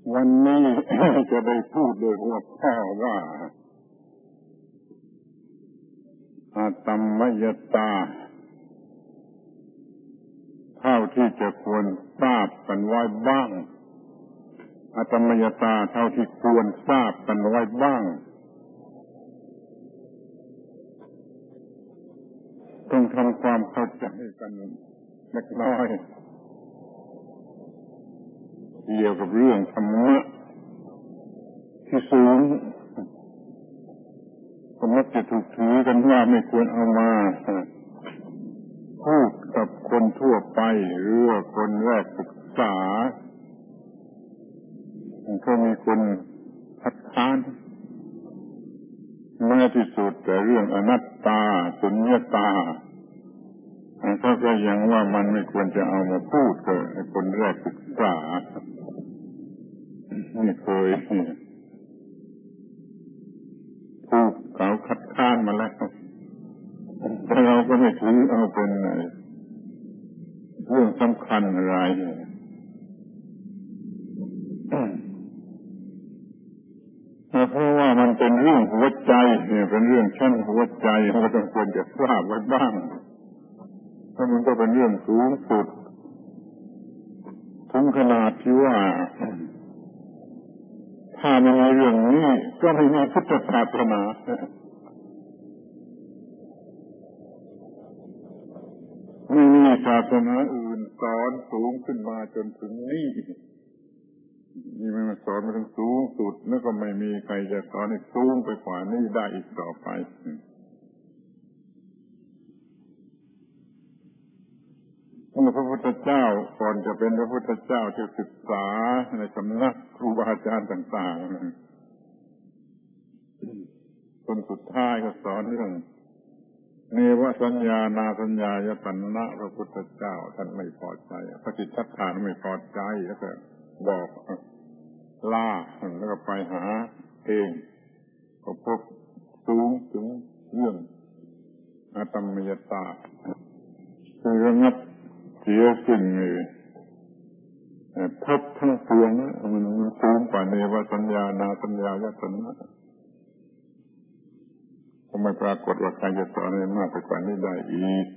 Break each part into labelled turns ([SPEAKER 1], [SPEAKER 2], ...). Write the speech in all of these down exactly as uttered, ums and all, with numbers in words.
[SPEAKER 1] วันนี้ จะได้พูดโดยหัวข้อว่าอาตมยตาเท่าที่จะควรทราบกันไว้บ้างอาตมยตาเท่าที่ควรทราบกันไว้บ้างต้องทำความเข้าใจกันเล็กน้อยเกี่ยวกับเรื่องธรรมะที่สูงก็มักจะถูกถือกันว่าไม่ควรเอามาพูดกับคนทั่วไปหรือว่าคนแรกศึกษาก็มีคนคัดค้านแม้ที่สุดแต่เรื่องอนัตตาสุญญตาเขาก็ยังว่ามันไม่ควรจะเอามาพูดกับคนแรกศึกษาไม่เคยถูกเขาคัดค้านมาแล้วแต่เราก็ไม่ถือเอาเป็นเรื่องสำคัญอะไรเพราะว่ามันเป็นเรื่องหัวใจเนี่ยเป็นเรื่องชั้นหัวใจเราก็ต้องควรจะทราบไว้บ้างเพราะมันก็เป็นเรื่องสูงสุดถึงขนาดที่ว่าถ้าไม่มีเรื่องนี้ก็ไม่มีพุทธศาสนาไม่มีศาสนาอื่นสอนสูงขึ้นมาจนถึงนี้นี่มันสอนมาถึงสูงสุดแล้วก็ไม่มีใครจะสอนให้สูงไปกว่านี้ได้อีกต่อไปเมื่อพระพุทธเจ้าก่อนจะเป็นพระพุทธเจ้าที่ศึกษาในสำนักครูบาอาจารย์ต่างๆคนสุดท้ายก็สอนเรื่องเนวสัญญานาสัญญายตนะพระพุทธเจ้าท่านไม่พอใจพระจิตตัฏฐานไม่พอใจแล้วก็บอกล่าแล้วก็ไปหาเองก็พบสูงถึงเรื่องอาตมยตาคือระงับเสียสิ่งพบทั้งปวงมันมันสูงกว่าเนวสัญญานาสัญญายตนะก็ไม่ปรากฏว่าใครจะสอนให้มากไปกว่านี้ได้อีก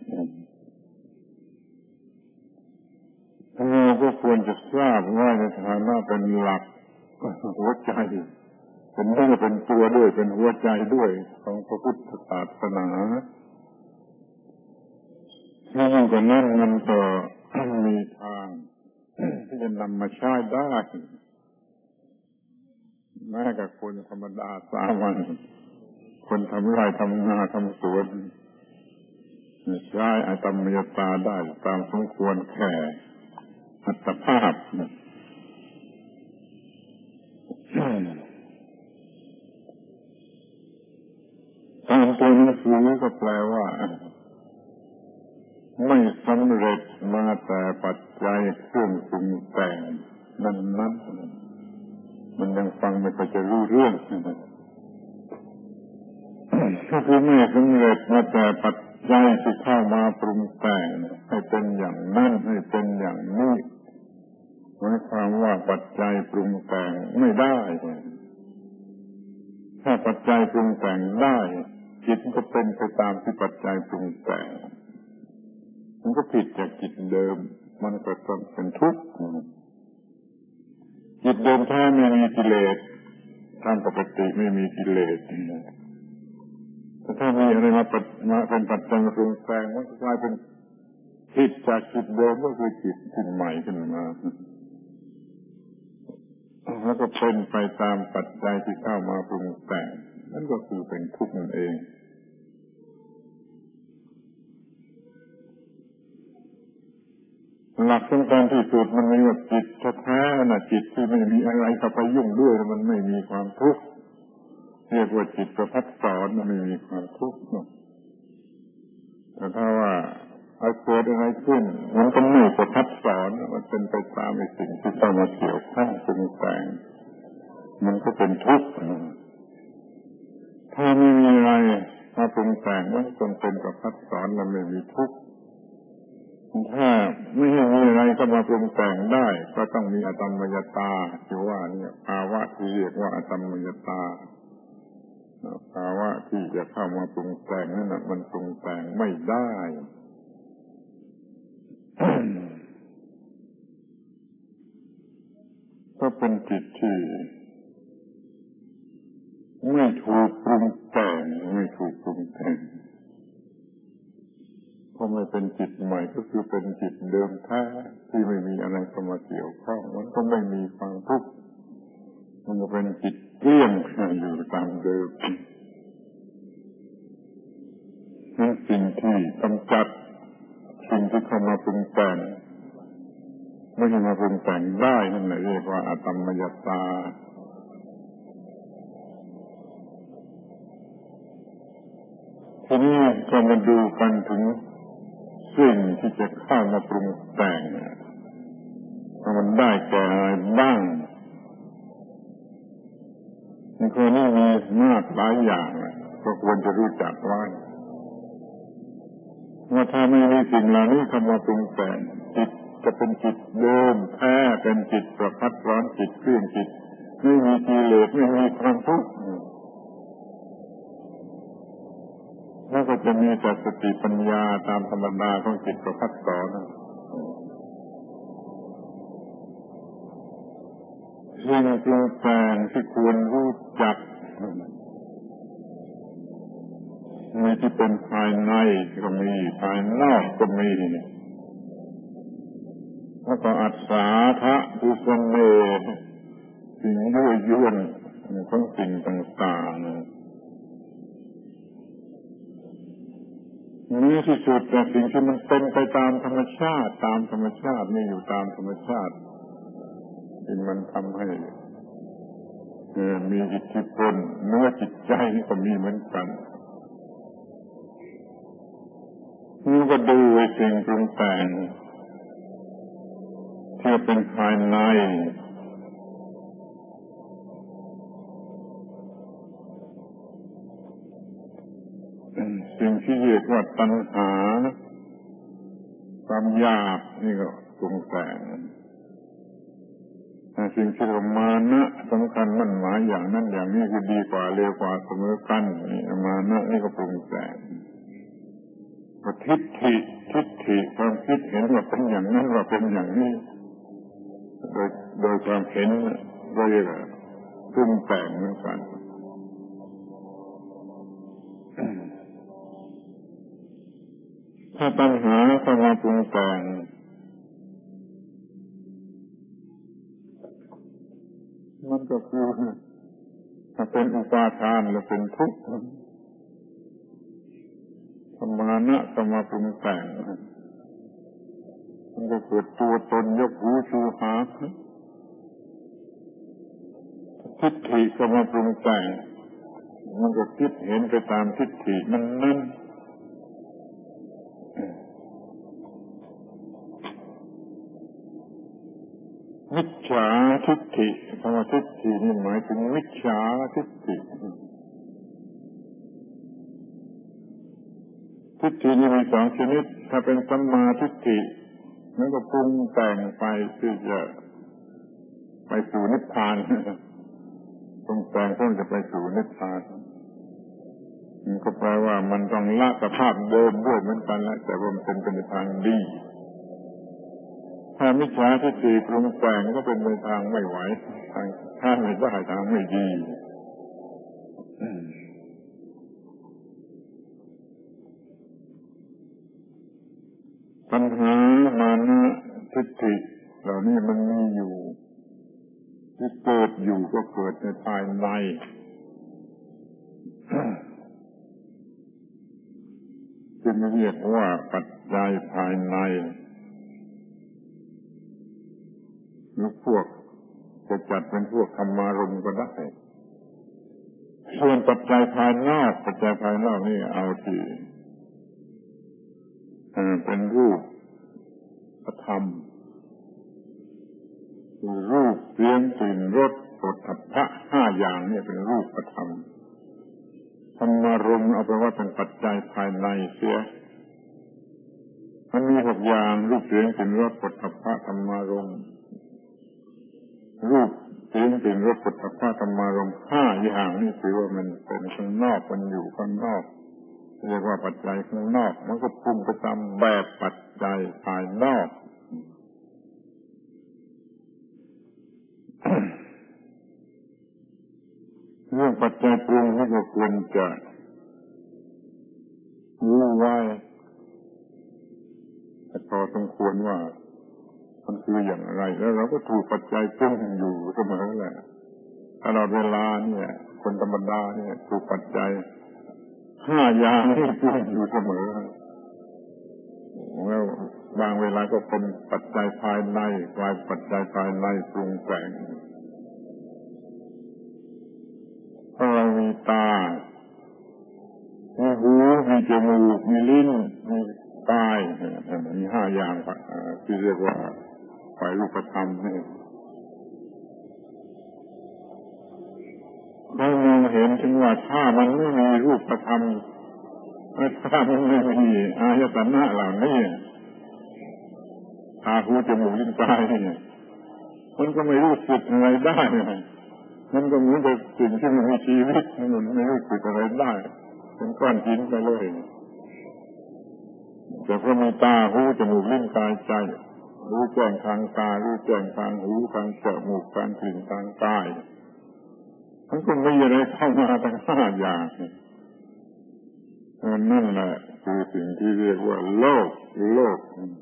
[SPEAKER 1] เราก็ควรจะทราบว่าในฐานะเป็นหลักหัวใจเป็นเรื่องเป็นตัวด้วยเป็นหัวใจด้วยของพระพุทธศาสนาถ้าอย่างกว่านั้นมันก็มีทางที่จะนำมาใช้ได้แม้กับคนธรรมดาสามัญคนทำไร่ทำนาทำสวนใช้อาตมยตาได้ตามสมควรแก่อัตภาพตามตัวหนังสือก็แปลว่าไม่สำเร็จมาแต่ปัจจัยเครื่องปรุงแต่งนั้นนั้นมันยังฟังไม่ค่อยจะรู้เรื่องก็คือไม่สำเร็จมาแต่ปัจจัยที่เข้ามาปรุงแต่งให้เป็นอย่างนั้นให้เป็นอย่างนี้หมายความว่าปัจจัยปรุงแต่งไม่ได้ถ้าปัจจัยปรุงแต่งได้จิตก็เป็นไปตามที่ปัจจัยปรุงแต่งมันก็ผิดจากจิตเดิมมันก็ต้องเป็นทุกข์จิตเดิมแท้ไม่มีกิเลสตามปกติไม่มีกิเลสแต่ถ้ามีอะไรมามาเป็นปัจจัยปรุงแต่งมันก็กลายเป็นผิดจากจิตเดิมก็คือจิตขึ้นใหม่ขึ้นมาแล้วก็เป็นไปตามปัจจัยที่เข้ามาปรุงแต่งนั่นก็คือเป็นทุกข์นั่นเองหลักสำคัญที่สุดมันมีว่าจิตแท้ๆน่ะจิตที่ไม่มีอะไรเข้าไปยุ่งด้วยมันไม่มีความทุกข์เรียกว่าจิตประภัสสรมันไม่มีความทุกข์แต่ถ้าว่าเอาเกิดอะไรขึ้นมันก็ไม่ประภัสสรมันเป็นไปตามไอ้สิ่งที่เข้ามาเกี่ยวข้องปรุงแต่งมันก็เป็นทุกข์ถ้าไม่มีอะไรมาปรุงแต่งมันจนเป็นประภัสสรมันไม่มีทุกข์ถ้าไม่ให้มีอะไรเข้ามาปรุงแต่งได้ก็ต้องมีอตมยตาที่ว่าเนี่ยภาวะที่เรียกว่าอตมยตาภาวะที่จะเข้ามาปรุงแต่งนั่นน่ะมันปรุงแต่งไม่ได้ ก็เป็นจิตที่ไม่ถูกปรุงแต่งไม่ถูกปรุงแต่งเพราะไม่เป็นจิตใหม่ก็คือเป็นจิตเดิมแท้ที่ไม่มีอะไรเข้ามาเกี่ยวข้องมันก็ไม่มีความทุกข์มันก็เป็นจิตเกลี้ยงอยู่ตามเดิมนั่นสิ่งที่กำจัดสิ่งที่เข้ามาปรุงแต่งไม่ให้มาปรุงแต่งได้นั่นแหละเรียกว่าอตมยตาทีนี้ก็มาดูกันถึงสิ่งที่จะเข้ามาปรุงแต่งว่ามันได้แก่อะไรบ้างในข้อนี้มีมากหลายอย่างก็ควรจะรู้จักไว้ว่าถ้าไม่มีสิ่งเหล่านี้เข้ามาปรุงแต่งจิตจะเป็นจิตเดิมแท้เป็นจิตประพัดร้อนจิตเครื่องจิตไม่มีกิเลสไม่มีความทุกข์แล้วก็จะมีแต่สติปัญญาตามธรรมดาของจิตประพัดสอนสิ่งปรุงแต่งที่ควรรู้จักมีที่เป็นภายในก็มีภายนอกก็มีแล้วก็อัศสาทะอุสเมสิ่งยั่วยวนของสิ่งต่างๆนี้ที่สุดแต่สิ่งที่มันเป็นไปตามธรรมชาติตามธรรมชาตินี่อยู่ตามธรรมชาติที่มันทำให้มีอิทธิพลเนื้อจิตใจนี่ก็มีเหมือนกันนี่ก็ดูไอ้สิ่งปรุงแต่งที่เป็นภายในสิ่งที่เรียกว่าตัณหาความอยากนี่ก็ปรุงแต่งสิ่งที่เรามานะสำคัญมั่นหมายอย่างนั้นอย่างนี้คือดีกว่าเลวกว่าเสมอกันนี่มานะนี่ก็ปรุงแต่งทิฏฐิทิฏฐิความคิดเห็นว่าเป็นอย่างนั้นว่าเป็นอย่างนี้โดยโดยความเห็นก็เรียกว่าปรุงแต่งเหมือนกันถ้าตัณหาเข้ามาปรุงแต่งมันก็คือถ้าเป็นอุปาทานหรือเป็นทุกข์ธรรมานะเข้ามาปรุงแต่งมันก็เกิดตัวตนยกหูชูหาทิฏฐิเข้ามาปรุงแต่งมันก็คิดเห็นไปตามทิฏฐินั้นนั้นมิจฉาทิฏฐิคำว่าทิฏฐินี่หมายถึงมิจฉาทิฏฐิทิฏฐินี่มีสองชนิดถ้าเป็นสัมมาทิฏฐิมันก็ปรุงแต่งไปที่จะไปสู่นิพพานปรุงแต่งเพื่อจะไปสู่นิพพานมันก็แปลว่ามันต้องละสภาพเดิมด้วยเหมือนกันแล้วแต่ว่ามันเป็นไปในทางดีถ้ามิจฉาทิฏฐิปรุงแต่งก็เป็นไปทางไม่ไหวทางทางไม่ได้ทางไม่ดีปัญหามานะทิฏฐิเหล่านี้มันมีอยู่ที่เกิดอยู่ก็เกิดในภายในจึงเรียกว่าปัจจัยภายในหรือพวกจะจัดเป็นพวกธรรมารมณ์ก็ได้ส่วนปัจจัยภายนอกปัจจัยภายนอกนี่เอาที่เป็นรูปธรรมคือรูปเสียงกลิ่นรสโผฏฐัพพะห้าอย่างนี่เป็นรูปธรรมธรรมารมณ์เอาไปว่าเป็นปัจจัยภายในเสียมันมีหกอย่างรูปเสียงกลิ่นรสโผฏฐัพพะธรรมารมณ์รูปเสียงกลิ่นรสโผฏฐัพพะธรรมารมณ์ห้าอย่างนี่ถือว่ามันเป็นข้างนอกมันอยู่ข้างนอกเรียกว่าปัจจัยข้างนอกมันก็ปรุงไปตามแบบปัจจัยภายนอก เรื่องปัจจัยปรุงนี่ก็ควรจะรู้ไว้แต่พอสมควรว่ามันคืออย่างไรแล้วเราก็ถูกปัจจัยปรุงอยู่เสมอแหละตลอดเวลาเนี่ยคนธรรมดาเนี่ยถูกปัจจัยห้าอย่างนี้ปรุงอยู่เสมอแล้วบางเวลาก็เป็นปัจจัยภายในกลายปัจจัยภายในปรุงแต่งเพราะเรามีตามีหูมีจมูกมีลิ้นมีกายมีห้าอย่างที่เรียกว่าฝ่ายรูปธรรมนี่เรามองเห็นถึงว่าถ้ามันไม่มีรูปธรรมถ้ามันไม่มีอายตนะเหล่านี้ตาหูจมูกลิ้นกายนี่มันก็ไม่รู้สึกอะไรได้มันก็เหมือนกับสิ่งที่มันมีชีวิตมันไม่รู้สึกอะไรได้เป็นก้อนหินไปเลยแต่พอมีตาหูจมูกลิ้นกายใจรู้แจ้งทางตารู้แจ้งทางหูทางจมูกทางกลิ่นทางกายมันก็ไม่มีอะไรเข้ามาทั้งห้าอย่างนั่นแหละคือสิ่งที่เรียกว่าโลกโลก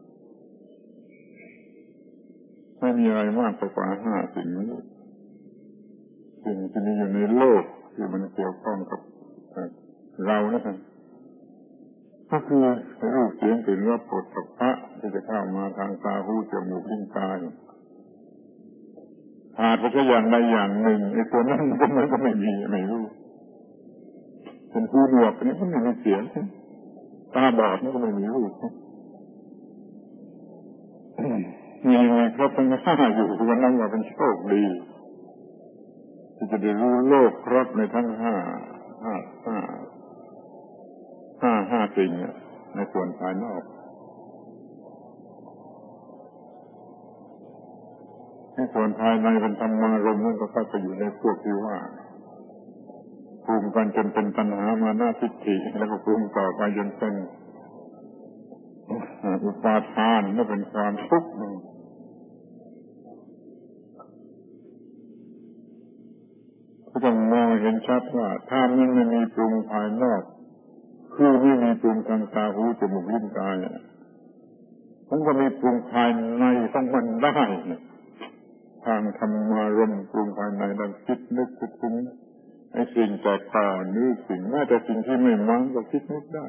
[SPEAKER 1] ไม่มีอะไรมากกว่าห้าสิ่งนี้สิ่งที่มีอยู่ในโลกที่มันเกี่ยวข้องกับเรานะครับก็คือรูปเสียงกลิ่นรสโผฏฐัพพะที่จะเข้ามาทางตาหูจมูกลิ้นกายขาดไปสักอย่างใดอย่างหนึ่งไอ้ตัวนั้นก็มันก็ไม่มีไม่รู้เป็นหูหนวกนี่ก็ไม่มีเสียงตาบอดนี่ก็ไม่มีรูปมีมีครบทั้งห้าอยู่วันนั้นว่าเป็นโชคดีที่จะได้รู้โลกครบในทั้งห้าห้าห้าห้าห้าสิ่งในส่วนภายนอกในส่วนภายในเป็นธรรมารมณ์นั่นก็เข้าไปอยู่ในพวกที่ว่าปรุงกันจนเป็นตัณหามานะทิฏฐิแล้วก็ปรุงต่อไปจนเป็นอุปาทานนั่นเป็นความทุกข์ก็ต้องมองเห็นชัดว่าถ้ามันไม่มีปรุงภายนอกคือไม่มีปรุงทางตาหูจมูกลิ้นกายมันก็มีปรุงภายในต้องมันได้ทางธรรมารมณ์ปรุงภายในดังคิดนึกคิดถึงไอ้สิ่งแตกต่างนี่สิ่งแม้แต่สิ่งที่ไม่มั่งก็คิดนึกได้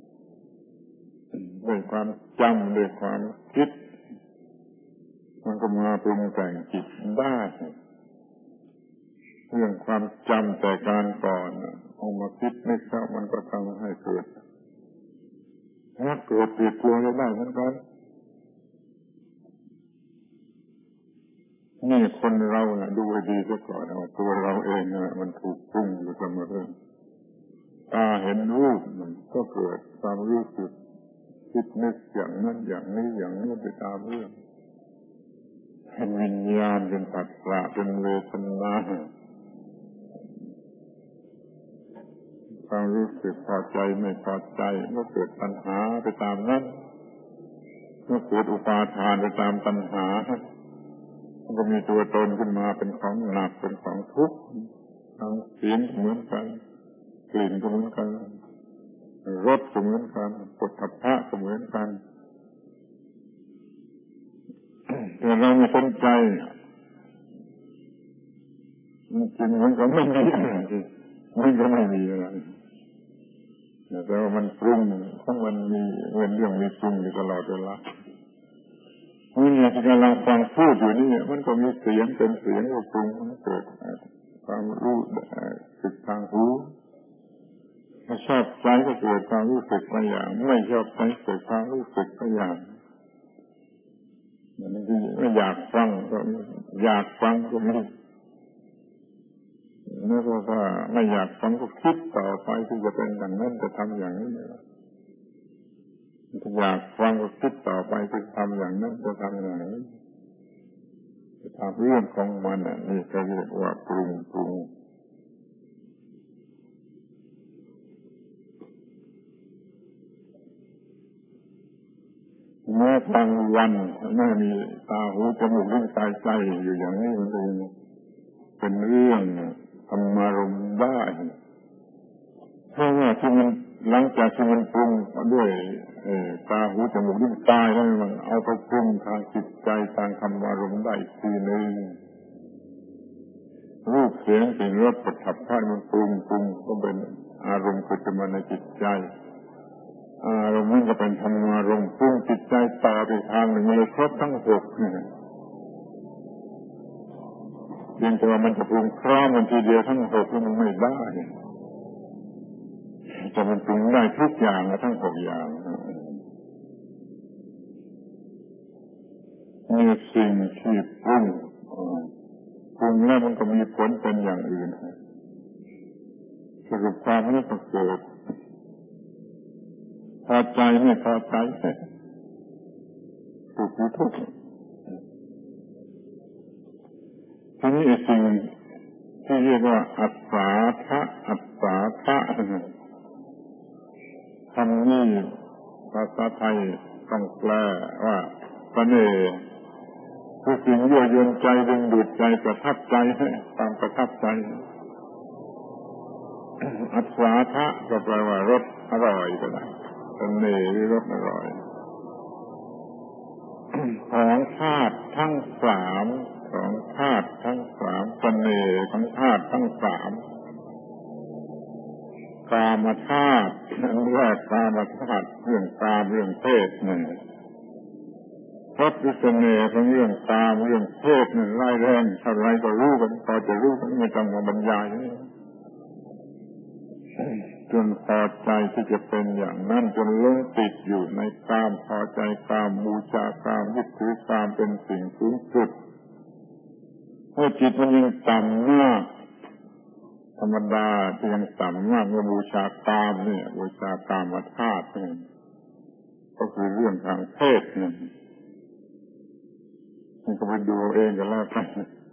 [SPEAKER 1] ด้วยความจำด้วยความคิดมันก็มาปรุงแต่งจิตได้เรื่องความจำแต่การก่อนเอามาคิดนึกแล้วมันก็ทำให้เกิดถ้าเกิดเปลี่ยนตัวได้เหมือนกันนี่คนเราเนี่ยดูให้ดีซะก่อนว่าตัวเราเองเนี่ยมันถูกปรุงอยู่เสมอตาเห็นรูปมันก็เกิดความรู้สึกคิดนึกอย่างนั้นอย่างนี้อย่างนี้ไปตามเรื่องเป็นวิญญาณเป็นผัสสะเป็นเวทนาความรู้สึกพอใจไม่พอใจก็เกิดตัณหาไปตามนั้นก็เกิดอุปาทานไปตามตัณหามันก็มีตัวตนขึ้นมาเป็นของหนักเป็นของทุกข์ทางเสียงเหมือนกันกลิ่นก็เหมือนกันรสก็เหมือนกันโผฏฐัพพะก็เหมือนกันแต่เราไม่สนใจมันจริงมันก็ไม่มีมันก็ไม่มีอะไรแต่ว่ามันปรุงทั้งมันมีเป็นเรื่องมีปรุงอยู่ตลอดเวลาเมื่อเนี่ยที่กำลังฟังพูดอยู่นี่มันก็มีเสียงเป็นเสียงก็ปรุงมันเกิดความรู้สึกทางหูถ้าชอบใจก็เกิดความรู้สึกบางอย่างไม่ชอบใจเกิดความรู้สึกบางอย่างมันไม่อยากฟังก็อยากฟังก็ไม่แล้วก็ถ้าไม่อยากฟังก็คิดต่อไปที่จะเป็นอย่างนั้นจะทำอย่างนี้ถ้าอยากฟังก็คิดต่อไปจะทำอย่างนั้นจะทำอย่างนี้จะทำเรื่องของมันอ่ะนี่ก็เรียกว่าปรุงปรุงแม้กลางวันไม่มีตาหูจมูกลิ้นกายใจอยู่อย่างนี้มันเป็นเป็นเรื่องธรรมารมณ์ได้เพราะว่าที่มันหลังจากที่มันปรุงด้วยตาหูจมูกลิ้นกายแล้วมันเอาไปปรุงทางจิตใจทางธรรมารมณ์ได้ทีหนึ่งรูปเสียงกลิ่นรสประทับใจมันปรุงปรุงก็เป็นอารมณ์เกิดขึ้นมาในจิตใจอารมณ์นั้นก็เป็นธรรมารมณ์ปรุงจิตใจต่อไปทางหนึ่งมันเลยครบทั้งหกเพียงแต่ว่ามันจะปรุงพร้อมกันทีเดียวทั้งหกมันไม่ได้จะมันปรุงได้ทุกอย่างทั้งหกอย่างมีสิ่งที่ปรุงปรุงแล้วมันก็มีผลเป็นอย่างอื่นสรุปความนี้ก็เกิดพอใจไม่พอใจทุกข์ทุกข์ทีนี้สิ่งที่เรียกว่าอัตตาทะอัตตาทะคำนี้ภาษาไทยต้องแปลว่าเสน่ห์คือสิ่งยั่วยวนใจดึงดูดใจประทับใจตามประทับใจอัตตาทะก็แปลว่ารสอร่อยก็ได้เสน่ห์หรือรสอร่อยของธาตุทั้งสามของธาตุทั้งสามเสน่ห์ของธาตุทั้งสามกามธาตุนั่นแรกกามธาตุเรื่องกามเรื่องเพศนี่รสเสน่ห์ของเรื่องกามเรื่องเพศนี่ไล่แรงเท่าไรก็รู้กันพอจะรู้กันไม่ต้องมาบรรยายจนพอใจที่จะเป็นอย่างนั้นจนหลงติดอยู่ในกามพอใจกามบูชากามยึดถือกามเป็นสิ่งสูงสุดเมื่อจิตมันยังต่ำมากธรรมดาที่ยังต่ำมากเมื่อบูชากามเนี่ยบูชากามธาตุนี่ก็คือเรื่องทางเพศนี่มันก็ไปดูเองกันแล้วกัน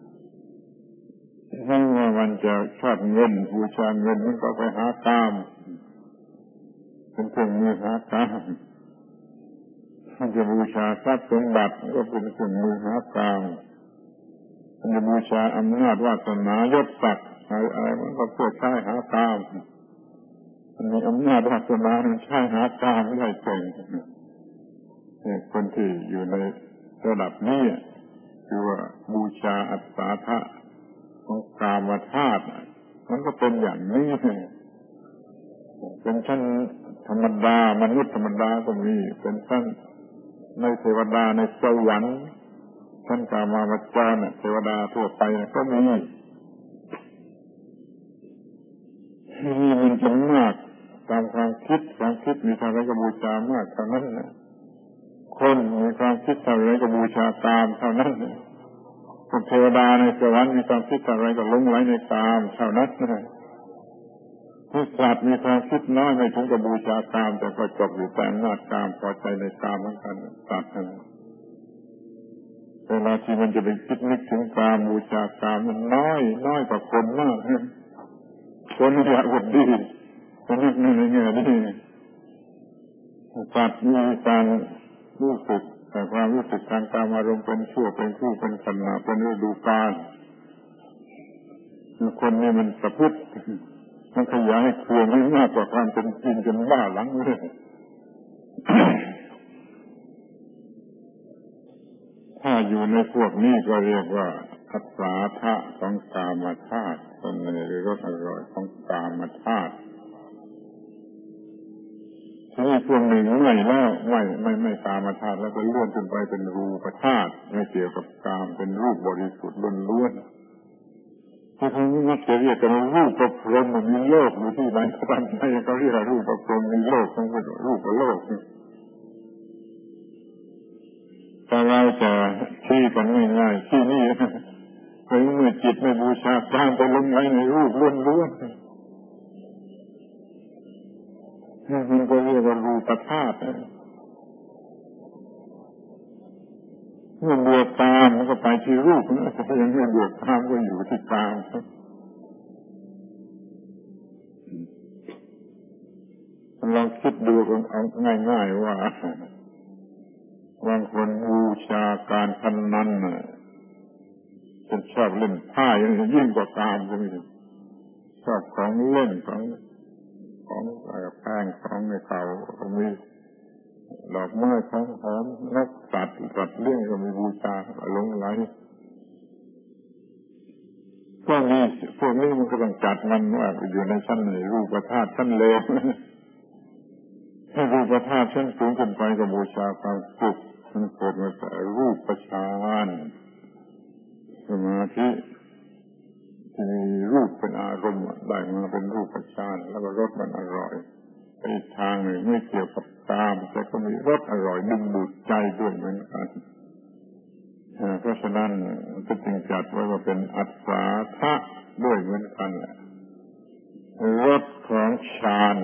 [SPEAKER 1] ถ้าว่ามันจะชอบเงินบูชาเงินมันก็ไปหากามเป็นเครื่องมือหากามมันจะบูชาทรัพย์สมบัติก็เป็นเครื่องมือหากามมันจะบูชาอำนาจวาสนายศศักดิ์อะไรมันก็เพื่อใช้หากามมันมีอำนาจวาสนามันใช้หากามไม่ได้เก่งคนที่อยู่ในระดับนี้คือว่าบูชาอัตตาทะของกามธาตุมันก็เป็นอย่างนี้เป็นชั้นธรรมดามนุษย์ธรรมดาก็มีเป็นชั้นในเทวดาในสวรรค์ชั้นกามาวจรเทวดาทั่วไปก็มีนี่มันจะมากตามความคิดความคิดมีเท่าไรก็บูชามากเท่านั้นนะคนมีความคิดเท่าไรก็บูชากามเท่านั้นคนเทวดาในสวรรค์มีความคิดเท่าไรก็หลงไหลในกามเท่านั้นนะผู้สัตว์มีความคิดน้อยไม่ถึงกับบูชากามแต่ก็จบอยู่แต่อำนาจกามพอใจในกามเหมือนกันสัตว์นั้นเวลาที่มันจะไปคิดนึกถึงกามบูชากามมันน้อยน้อยกว่าคนมากคนอยากอดดีคนนึกในแง่นี้สัตว์มีการรู้สึกแต่ความรู้สึกทางกามอารมณ์เป็นชั่วเป็นคู่เป็นขณะเป็นฤดูกาลคนนี้มันประพฤติมันขยายเครือไม่มากกว่าความเป็นจริงจนบ้าหลังเลยถ้าอยู่ในพวกนี้ก็เรียกว่าอัตตาทะของกามธาตุเสน่ห์หรือรสอร่อยของกามธาตุทีนี้พวกหนึ่งไม่แล้วไม่ไม่ไม่กามธาตุแล้วก็เลื่อนขึ้นไปเป็นรูปธาตุไม่เกี่ยวกับกามเป็นรูปบริสุทธิ์ล้วนๆที่เขามักจะเรียกกันรูปประพรหมมีโลกอยู่ที่ไหนก็ตามใจเขาเรียกรูปประพรหมมีโลกทั้งหมดรูปโลกแต่เราจะชี้กันง่ายๆที่นี่เมื่อจิตไม่บูชากามไปลงไหลในรูปล้วนๆมันก็เรียกว่ารูปธาตุมื่อเบื่อตามมันก็ไปที่รูปนะถ้ายังไม่เบื่อตามก็อยู่ที่ตามลองคิดดูเอาง่ายๆว่าบางคนบูชาการพนันน่ะฉันชอบเล่นไพ่ยิ่งกว่าการก็มีชอบของเล่นของของแพงของในเขาก็มีดอกไม้ของหอมนกสัตว์สัตว์เลี้ยงก็มีบูชาหลงไหลพวกนี้พวกนี้มันก็ต้องจัดมันว่าอยู่ในชั้นในรูปธาตุชั้นเลวถ้ารูปธาตุชั้นสูงขึ้นไปก็บูชาความสุขมันเกิดมาจากรูปฌานสมาธิที่มีรูปเป็นอารมณ์ได้มาเป็นรูปฌานแล้วก็รสมันอร่อยอีกทางหนึ่งไม่เกี่ยวกับกามแต่ก็มีรสอร่อยดึงดูดใจด้วยเหมือนกันเพราะฉะนั้นก็จึงจัดไว้ว่าเป็นอัศสาทะด้วยเหมือนกันแหละรสของฌาน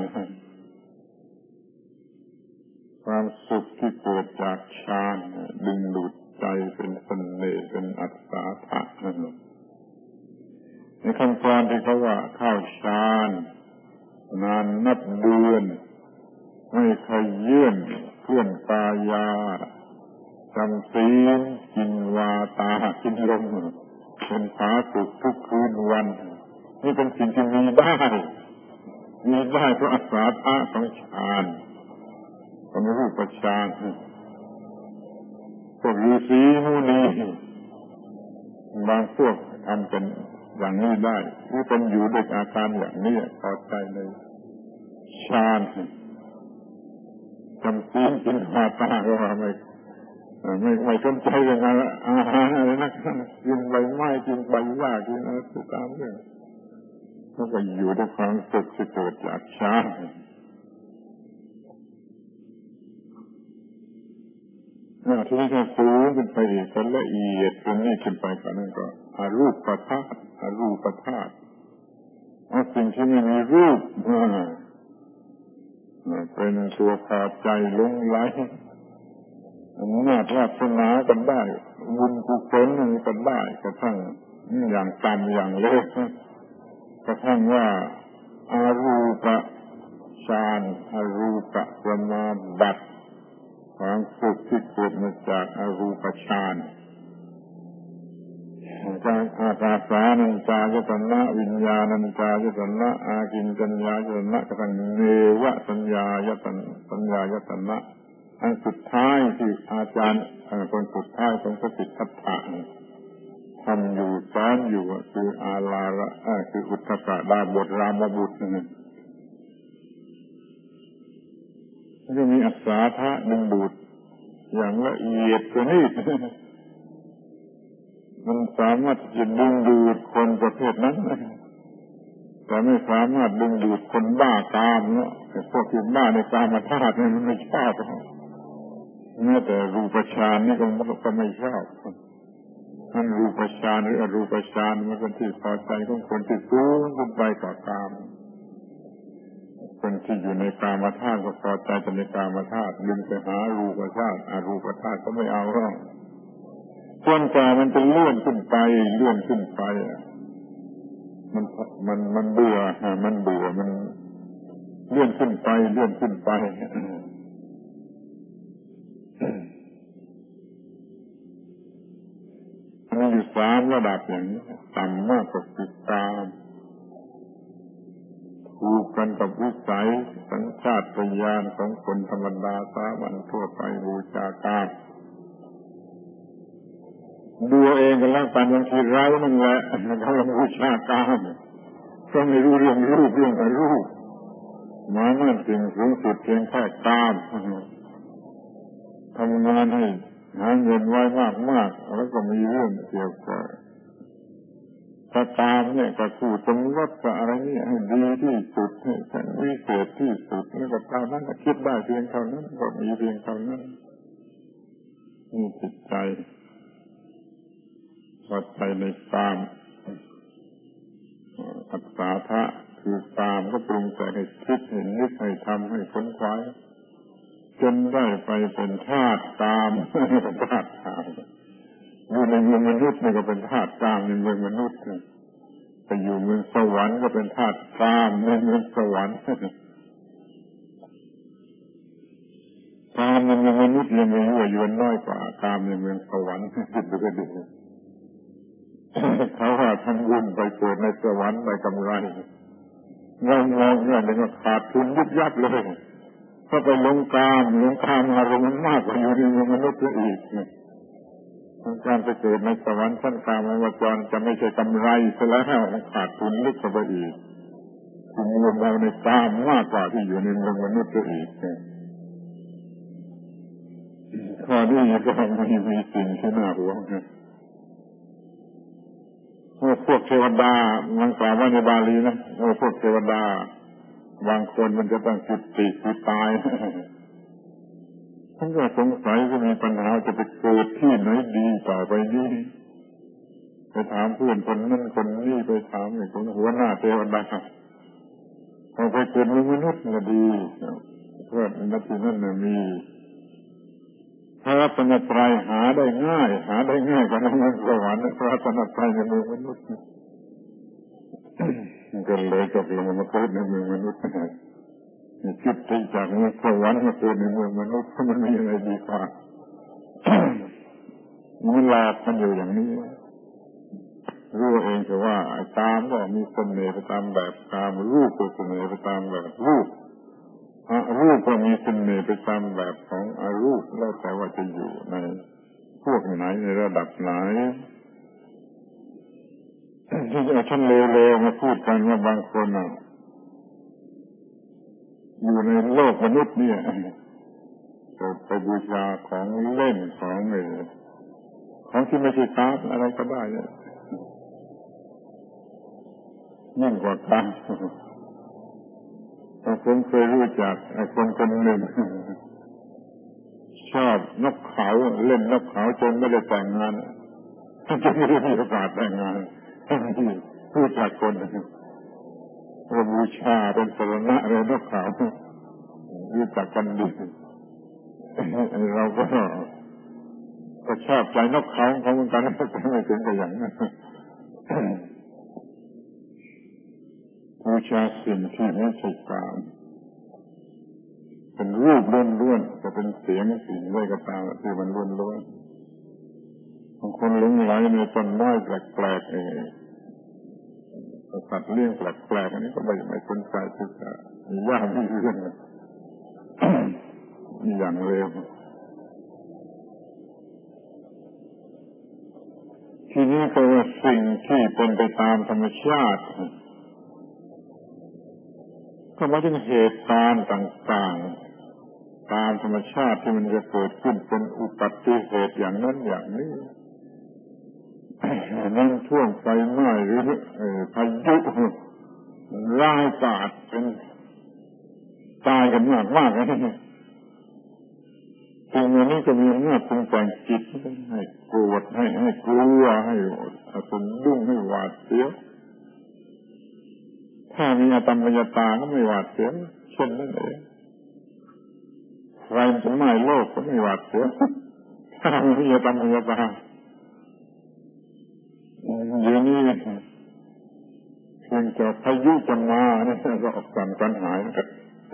[SPEAKER 1] ความสุขที่เกิดจากฌานดึงดูดใจเป็นเสน่ห์เป็นอัศสาทะนั่นเองในคำกรที่เขาว่าเข้าฌานนานนับเดือนไม่เคยเยื่อนเคลื่อนกายาจำศีลกินวาตากินลมเป็นผาสุกทุกคืนวันนี่เป็นสิ่งที่มีได้มีได้เพราะอัศสาทะของฌานของรูปฌานพวกฤาษีมุนีบางพวกทำเป็นอย่างนี้ได้หรือเป็นอยู่ด้วยอาการอย่างนี้พอใจในฌานจำศีลกินวาตาก็ว่าไม่ไม่ไม่สนใจเรื่องอาหารอะไรนักกินใบไม้กินใบหญ้ากินอะไรตามเรื่องเขาก็อยู่ด้วยความสุขที่เกิดจากฌานทีนี้ถ้าสูงขึ้นไปอีกก็ละเอียดตรงนี้ขึ้นไปกว่านั้นก็อรูปธาตุอรูปธาตุเอาสิ่งที่ไม่มีรูปเป็นตัวพาใจหลงไหลอำนาจวาสนากันได้บุญกุศลนี่กันได้กระทั่งอย่างต่ำอย่างเล็กกระทั่งว่าอารูปฌานอารูปสมาบัติความสุขที่เกิดมาจากอรูปฌานการอากาสานัญจายตนะวิญญาณัญจายตนะอากิญจัญญายตนะกระทั่งเนวสัญญายตนะสัญญายตนะอันสุดท้ายที่อาจารย์คนสุดท้ายของพระสิทธัตถะทำอยู่สอนอยู่คืออาลาระคืออุทธกดาบทรามบุตรนี่ก็มีอัศสาทะดึงดูดอย่างละเอียดกว่านี้มันสามารถจะดึงดูดคนประเภทนั้นแต่ไม่สามารถดึงดูดคนบ้ากามเนาะแต่พวกที่บ้าในกามธาตุนี่มันไม่ชอบแม้แต่รูปฌานนี่ก็ก็ไม่ชอบนั่นรูปฌานหรืออรูปฌานมันเป็นที่พอใจของคนที่สูงขึ้นไปกว่ากามคนที่อยู่ในกามธาตุก็พอใจแต่ในกามธาตุดึงไปหารูปธาตุอรูปธาตุก็ไม่เอาหรอกจนกว่ามันจะเลื่อนขึ้นไปเลื่อนขึ้นไปมันมันมันเบื่อมันเบื่อมันเลื่อนขึ้นไปเลื่อนขึ้นไปมันอยู่สามระดับอย่างนี้ต่ำมากกว่าคือกามถูกกันกับวิสัยสัญชาตญาณของคนธรรมดาสามัญทั่วไปบูชากามดูเองกันแล้วกันบางทีเรานั่นแหละเขาลงบูชากามก็ไม่รู้เรื่องรูปเรื่องอรูปหมายมั่นสิ่งสูงสุดเพียงแค่กามทำงานให้หาเงินไว้มากๆแล้วก็มีเรื่องเกี่ยวกับถ้าตามเนี่ยก็พูดสมรสกับอะไรเนี่ยให้ดีที่สุดให้แสนวิเศษที่สุดแล้วก็ตามนั้นก็คิดได้เพียงเท่านั้นก็มีเพียงเท่านั้นนี่จิตใจพอใจในกามอัศสาทะคือกามก็ปรุงแต่ให้คิดให้นึกให้ทำให้ค้นคว้าจนได้ไปเป็นธาตุกามธาตุกามอยู่ในเมืองมนุษย์นี่ก็เป็นธาตุกามในเมืองมนุษย์ไปอยู่เมืองสวรรค์ก็เป็นธาตุกามในเมืองสวรรค์กามในเมืองมนุษย์ยังมียั่วยวนน้อยกว่ากามในเมืองสวรรค์คิดดูก็ดีเขาว่าทำบุญไปเกิดในสวรรค์ได้กำไรเรามองเรื่องนี้ก็ขาดทุนยุบยับเลยเพราะไปลงกามลงกามอารมณ์มากกว่าอยู่ในเมืองมนุษย์อีกการไปเกิดในสวรรค์ชั้นกามวจรจะไม่ใช่กำไรซะแล้วมันขาดทุนลึกเข้าไปอีกคุณรวมเราในกามมากกว่าที่อยู่ในเมืองมนุษย์อีกข้อนี้ก็มีมีสิ่งที่น่าห่วงเมื่อพวกเทวดามันกล่าวว่าในบาลีนะเมื่อพวกเทวดาบางคนมันจะต้องจุติคือตายฉันก็สงสัยจะมีปัญหาจะไปเกิดที่ไหนดีต่อไปนี้ไปถามเพื่อนคนนั้นคนนี้ไปถามไอ้คนหัวหน้าเทวดาเอาไปเกิดเป็นมนุษย์ก็ดีเพราะในที่นั้นมีพระรัตนตรัยหาได้ง่ายหาได้ง่ายกว่าในเมืองสวรรค์พระรัตนตรัยในเมืองมนุษย์ก็เลยตกลงมาเกิดในเมืองมนุษย์คิดที่จากเมืองสวรรค์มาเกิดในเมืองมนุษย์มันมีอะไรดีกว่ามันหลอกกันอยู่อย่างนี้รู้เองแต่ว่าตามก็มีเสน่ห์ไปตามแบบตามรูปก็เสน่ห์ไปตามแบบรูปอรูปก็มีเสน่ห์ไปตามแบบของอรูปแล้วแต่ว่าจะอยู่ในพวกไหนในระดับไหนที่เอาชั้นเลวๆมาพูดกันว่าบางคนอ่ะอยู่ในโลกมนุษย์เนี่ยไปบูชาของเล่นของอะไรของที่ไม่ใช่ทรัพย์อะไรก็ได้เนี่ยยิ่งกว่าทรัพย์ผมเคยรู้จักคนคนหนึ่งชอบนกเขาเล่นนกเขาจนไม่ได้แต่งงานจนไม่ได้มีโอกาสแต่งงานรู้จักคนเราบูชาเป็นสรณะเลยนกเขารู้จักกันดีเราก็ก็ชอบใจนกเขาเขาเหมือนกันแต่ไม่ถึงกับอย่างนั้นบูชาสิ่งที่ไม่ใช่กามเป็นรูปล้วนๆจะเป็นเสียงสิ่งใดก็ตามที่มันล้วนๆบางคนหลงไหลในต้นไม้แปลกๆเองสัตว์เลี้ยงแปลกๆอันนี้ก็ไม่ไม่สนใจทุกอย่างย่าไม่เรื่องมีอย่างเร็วทีนี้ก็ว่าสิ่งที่เป็นไปตามธรรมชาติก็หมายถึงเหตุการณ์ต่างๆตามธรรมชาติที่มันจะเกิดขึ้นเป็นอุบัติเหตุอย่างนั้นอย่างนี้น้ำท่วมไฟไหม้หรือพายุร้ายกาจเป็นตายกันมากมากเลยสิ่งนี้ก็มีอำนาจปรุงแต่งจิตให้โกรธให้ให้กลัวให้สนดุ้งให้หวาดเสียวถ้ามีอตัมมยตาก็ไม่หวาดเสียวเช่นนั้นเองไฟจะไหม้โลกก็ไม่หวาดเสียวถ้ามีอตัมมยตาอย่างนี้เพียงแต่พายุจะมาเนี่ยก็ออกกันกันหายนะครับ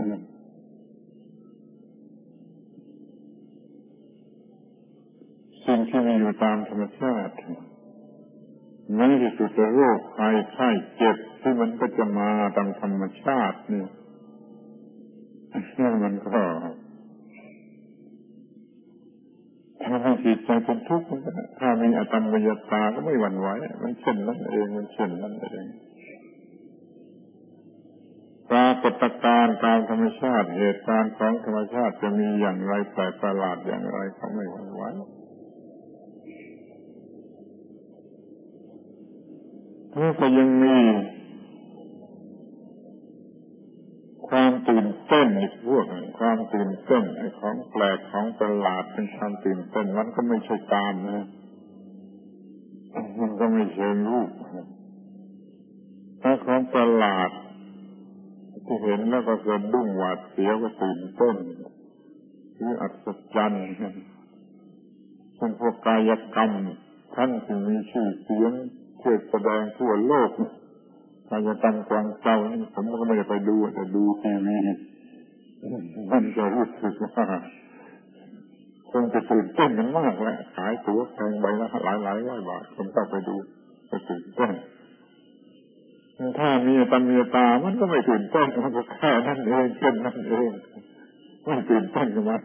[SPEAKER 1] สิ่งที่มีอยู่ตามธรรมชาติในที่สุดโรคภัยไข้เจ็บที่มันก็จะมาตามธรรมชาตินี่มันก็ทำให้จิตใจเป็นทุกข์ถ้ามีอตัมมยตาก็ไม่หวั่นไหวมันเช่นนั้นเองมันเช่นนั้นเองปรากฏการณ์ตามธรรมชาติเหตุการณ์ของธรรมชาติจะมีอย่างไรแปลกประหลาดอย่างไรก็ไม่หวั่นไหวนี่ก็ยังมีความตื่นเต้นอีกพวกความตื่นเต้นไอ้ของแปลกของประหลาดเป็นความตื่นเต้นมันก็ไม่ใช่กามนะมันก็ไม่เชิงรูปถ้าของประหลาดที่เห็นแล้วก็สะดุ้งหวาดเสียวก็ตื่นเต้นหรืออัศจรรย์เป็นพวกกายกรรมท่านที่มีชื่อเสียงเทศแสดงทั่วโลกกายกรรมกวางเจ้านี่ผมก็ไม่ได้ไปดูแต่ดูทีวีมันจะรู้สึกว่าคงจะตื่นเต้นกันมากแหละขายตั๋วแพงใบละหลายหลายร้อยบาทผมก็ไปดูไปตื่นเต้นถ้ามีตามีตามันก็ไม่ตื่นเต้นมันก็แค่นั่นเองเช่นนั่นเองไม่ตื่นเต้นกันมา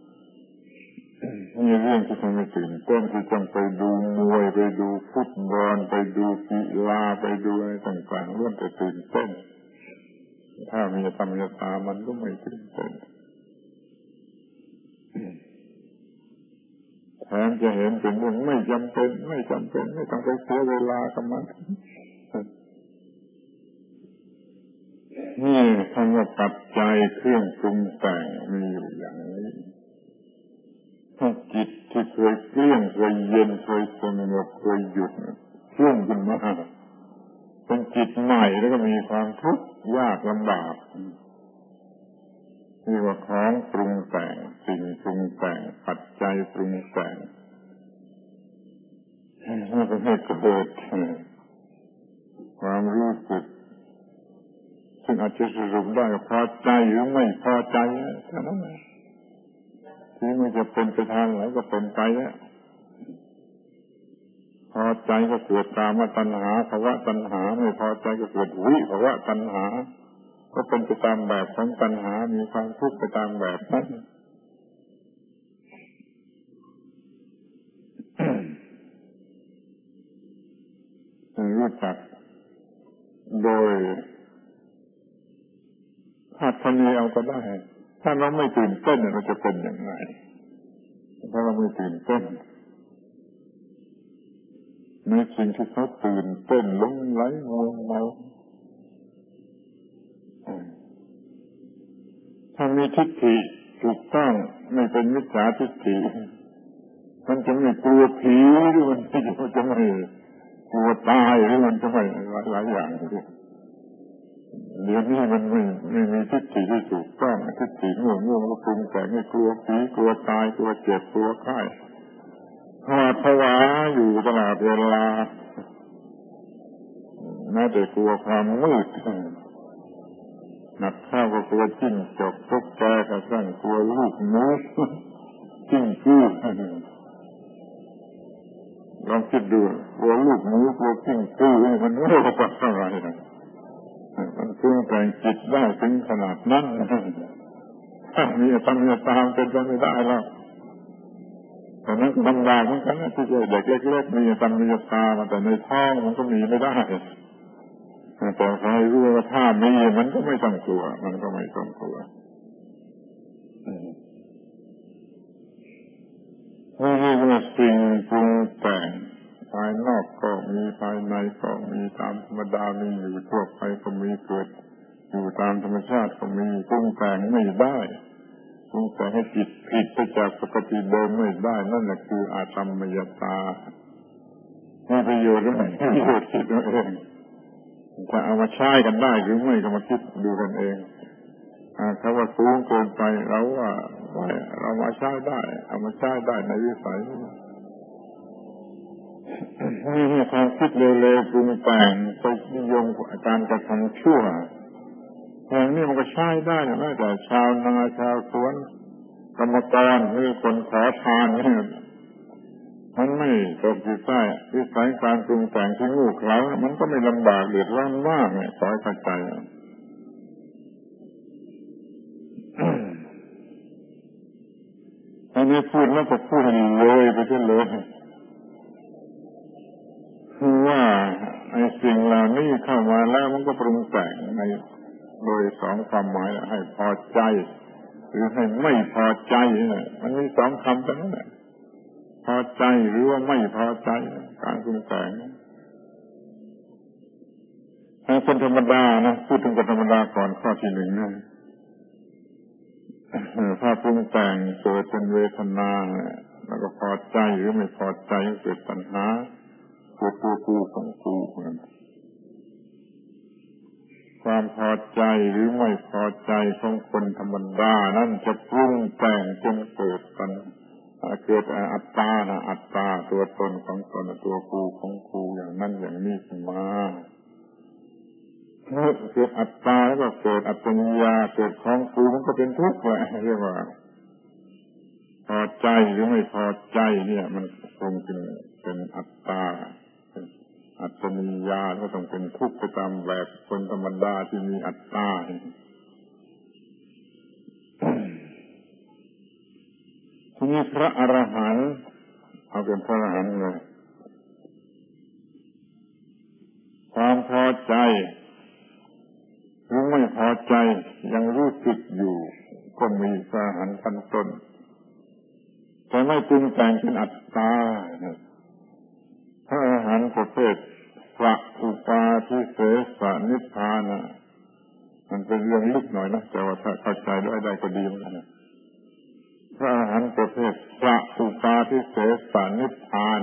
[SPEAKER 1] มีเรื่องที่ทำให้ตื่นเต้นที่ต้องไปดูมวยไปดูฟุตบอลไปดูกีฬาไปดูอะไรต่างๆล้วนแต่ตื่นเต้นถ้ามีตามีตามันก็ไม่ตื่นเต้นแถมจะเห็นเป็นเรื่องไม่จำเป็นไม่จำเป็นไม่ต้องไปเสียเวลากับมันนี่คำว่าปัจจัยเครื่องปรุงแต่งมีอยู่อย่างนี้ถ้าจิตที่เคยเกลี้ยงเคยเย็นเคยสงบเคยหยุดพุ่งขึ้นมาเป็นจิตใหม่แล้วก็มีความทุกข์ยากลำบากนี่ว่าของปรุงแต่งสิ่งปรุงแต่งปัจจัยปรุงแต่งให้เป็นให้เกิดความรู้สึกซึ่งอาจจะสรุปได้พอใจหรือไม่พอใจเท่านั้นเองที่มันจะเป็นไปทางไหนก็เป็นไปแล้วพอใจก็เกิดกามตัณหาภวตัณหาไม่พอใจก็เกิดวิภวตัณหาก็เป็นไปตามแบบของตัณหามีความทุกข์ไปตามแบบนั้นรู้จักโดยคาดคะเนเอาก็ได้ถ้าเราไม่ตื่นเต้นเราจะเป็นอย่างไรถ้าเราไม่ตื่นเต้นในสิ่งที่เขาตื่นเต้นหลงไหลงงเมาถ้ามีทิฏฐิถูกต้องไม่เป็นมิจฉาทิฏฐิมันจะไม่กลัวผีหรือมันจะไม่กลัวตายหรือมันจะไม่หลายๆอย่างเดี๋ยวนี้มันไม่ไม่มีทิฏฐิที่ถูกต้องทิฏฐิง่วงง่วงก็ปรุงแต่งให้กลัวผีกลัวตายกลัวเจ็บกลัวไข้หวาดผวาอยู่ตลอดเวลาแม้แต่กลัวความมืดหนักข้าวก็กลัวจิ้งจกตุ๊กแกกระทั่งกลัวลูกหนูจิ้งจื้อลองคิดดูกลัวลูกหนูกลัวจิ้งจื้อมันไม่รู้ว่าอะไรมันปรุงแต่งจิตได้ถึงขนาดนั้นถ้ามีตามมีตามเป็นไปไม่ได้แล้วแต่นั้นก็ลำบากเหมือนกันนะที่เด็กเล็กๆมีตามมีตามแต่ในท้องมันก็มีไม่ได้แต่ใครรู้ว่าถ้ามีมันก็ไม่ต้องกลัวมันก็ไม่ต้องกลัวนี่เรียกว่าสิ่งปรุงแต่งภายนอกก็มีภายในก็มีตามธรรมดามีอยู่ทั่วไปก็มีเกิดอยู่ตามธรรมชาติก็มีปรุงแต่งไม่ได้ปรุงแต่งให้จิตผิดไปจากปกติเดิมไม่ได้นั่นแหละคืออาตมมยตามีประโยชน์หรือไม่ประโยชน์คิดเอาเองจะเอามาใช้กันได้หรือไม่ก็มาคิดดูกันเองถ้าว่าสูงเกินไปเราว่าเรามาใช้ได้เอามาใช้ได้ในวิสัยนี่ทางคิดเร็วๆปรุงแต่งไปนิยมการกระทำชั่วทางนี้มันก็ใช้ได้นะแม้แต่ชาวนาชาวสวนกรรมกรหรือคนขอทานนี่มันไม่ตกอยู่ใต้วิสัยการปรุงแต่งที่งูเขลามันก็ไม่ลำบากเดือดร้อนมากเนี่ยขอให้เข้าใจอันนี้พูดแล้วก็พูดเลยไปเช่นเลยคือว่าไอ้สิ่งเหล่านี้เข้ามาแล้วมันก็ปรุงแต่งในโดยสองความหมายให้พอใจหรือให้ไม่พอใจมันมีสองคำเท่านั้นแหละพอใจหรือว่าไม่พอใจการปรุงแต่งถ้าคนธรรมดานะพูดถึงคนธรรมดาก่อนข้อที่หนึ่งนะถ้าปรุงแต่งเกิดเป็นเวทนาแล้วก็พอใจหรือไม่พอใจเกิดตัณหาเกิดตัวกูของกูความพอใจหรือไม่พอใจของคนธรรมดานั่นจะปรุงแต่งจนเกิดตัณเกิดอัตตานะอัตตาตัวตนของตนตัวกูของกูอย่างนั้นอย่างนี้ขึ้นมาเมื่อเกิดอัตตาแล้วก็เกิดอัตตนิยาเกิดของกูมันก็เป็นทุกข์แหละเรียกว่าพอใจหรือไม่พอใจเนี่ยมันคงเป็นเป็นอัตตาเป็นอัตตนิยาก็ต้องเป็นทุกข์ไปตามแบบคนธรรมดาที่มีอัตตาทีนี้พระอรหันต์เอาเป็นพระอรหันต์เลยความพอใจหรือไม่พอใจยังรู้สึกอยู่ก็มีพระอรหันต์ขั้นต้นแต่ไม่ปรุงแต่งเป็นอัตตาพระอรหันต์ประเภทพระอุปาทิเสสนิพพานะมันเป็นเรื่องลึกหน่อยนะแต่ว่าถ้าเข้าใจได้ได้ก็ดีเหมือนกันนะพระอรหันต์ประเภทพระอุปาทิเสสนิพพาน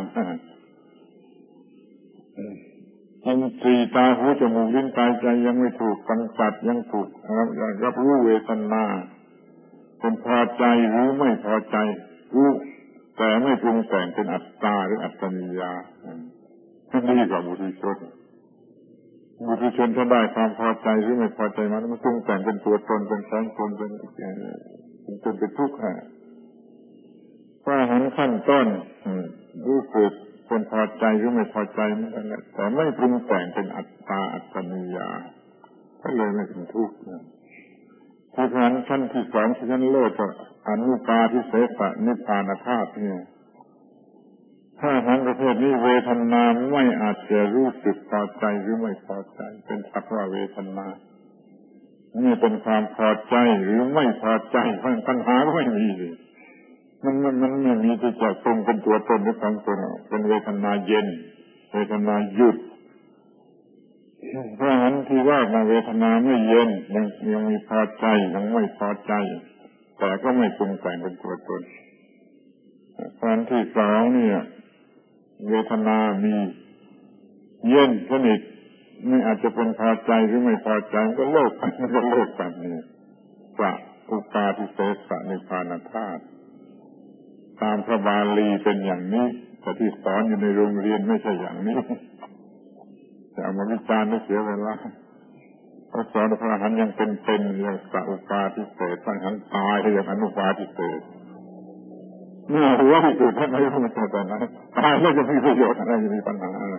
[SPEAKER 1] อินทรีย์ตาหูจมูกลิ้นกายใจยังไม่ถูกกำจัดยังถูกรับรู้เวทนาเป็นพอใจหรือไม่พอใจรู้แต่ไม่ปรุงแต่งเป็นอัตตาหรืออัตตนิยาที่นี่กับบุตุชนบุตุชนถ้าได้ความพอใจหรือไม่พอใจมันมันปรุงแต่งเป็นตัวตนเป็นของตนเป็นจนเป็นทุกข์ฮะพระอรหันต์ขั้นต้นรู้สึกเป็นพอใจหรือไม่พอใจนั่นแหละแต่ไม่ปรุงแต่งเป็นอัตตาอัตตนิยาก็เลยไม่เป็นทุกข์พระอรหันต์ขั้นที่สองชั้นโลดก็อนุปาทิเสสนิพพานธาตุเนี่ยถ้าทางประเภทนี้เวทนาไม่อาจจะรู้สึกพอใจหรือไม่พอใจเป็นสักว่าเวทนานี่เป็นความพอใจหรือไม่พอใจปัญหาก็ไม่มีมันมันมันไม่มีที่จะตรงเป็นตัวตนหรือของตนเป็นเวทนาเย็นเวทนาหยุดเพราะฉะนั้นที่ว่ามาเวทนาไม่เย็นยังยังมีพอใจยังไม่พอใจแต่ก็ไม่ปรุงแต่งเป็นตัวตนขั้นที่สองเนี่ยเวทนามีเย็นสนิทไม่อาจจะเป็นพอใจหรือไม่พอใจก็โลกก็โลกแบบนี้พระอุปาทิเสสนิพพานธาตุตามพระบาลีเป็นอย่างนี้แต่ที่สอนอยู่ในโรงเรียนไม่ใช่อย่างนี้จะเอามาวิจารณ์ไม่เสียเวลาพระสอนพระอรหันต์ยังเป็นๆอย่างพระอุปาทิเสสพระอรหันต์ตายอย่างอนุปาทิเสสเมื่อหัวที่สุดท่านไม่รู้มันจะเป็นอะไรตายแล้วจะมีประโยชน์อะไรจะมีปัญหาอะไร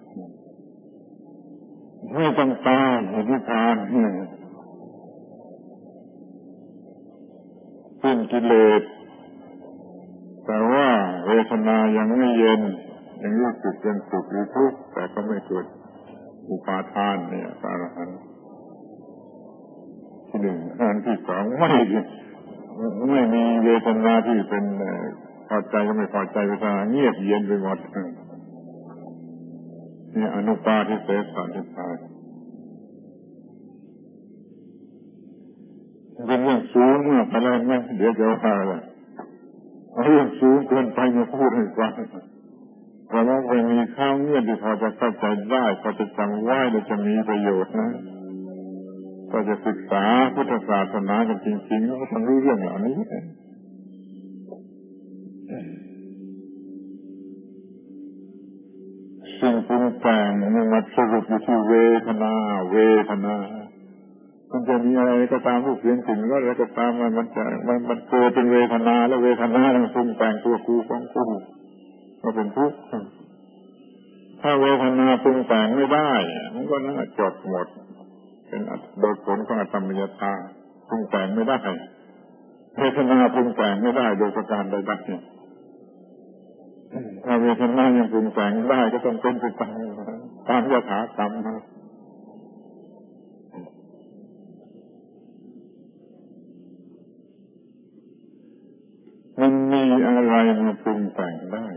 [SPEAKER 1] ไม่ต้องตายนิพพานสิ้นกิเลสแต่ว่าเวทนายังไม่เย็นยังรู้สึกเป็นสุขหรือทุกข์แต่ก็ไม่เกิดอุปาทานเนี่ยพระอรหันต์ที่หนึ่งอันที่สองไม่ไม่มีเวทนาที่เป็นพอใจก็ไม่พอใจเวทนาเงียบเย็นไปหมดนี่อนุปาทิเสสนิพพานเป็นเรื่องสูงเมื่อไปแล้วไหมเดี๋ยวจะว่าอะไรเรื่องสูงเกินไปมาพูดให้ฟังเพราะว่าไม่มีข้าวเงื่อนที่พอจะเข้าใจได้พอจะจำไว้และจะมีประโยชน์นะก็จะศึกษาพุทธศาสนากันจริงๆก็ต้องรู้เรื่องเหล่านี้สิ่งปรุงแต่งมันมาสรุปอยู่ที่เวทนาเวทนามันจะมีอะไรก็ตามรูปเสียงกลิ่นรสอะไรก็ตามมันมันจะมันมันเกิดเป็นเวทนาแล้วเวทนามันปรุงแต่งตัวกูของกูก็เป็นทุกข์ถ้าเวทนาปรุงแต่งไม่ได้มันก็น่าจบหมดเป็นโดยผลของอธรรมยตาปรุงแต่งไม่ได้เวทนาปรุงแต่งไม่ได้โดยประการใดๆถ้าเวทนายังปรุงแต่งได้ก็ต้องเป็นไปตามตามยถากรรมนะมันมีอะไรมาปรุงแต่งได้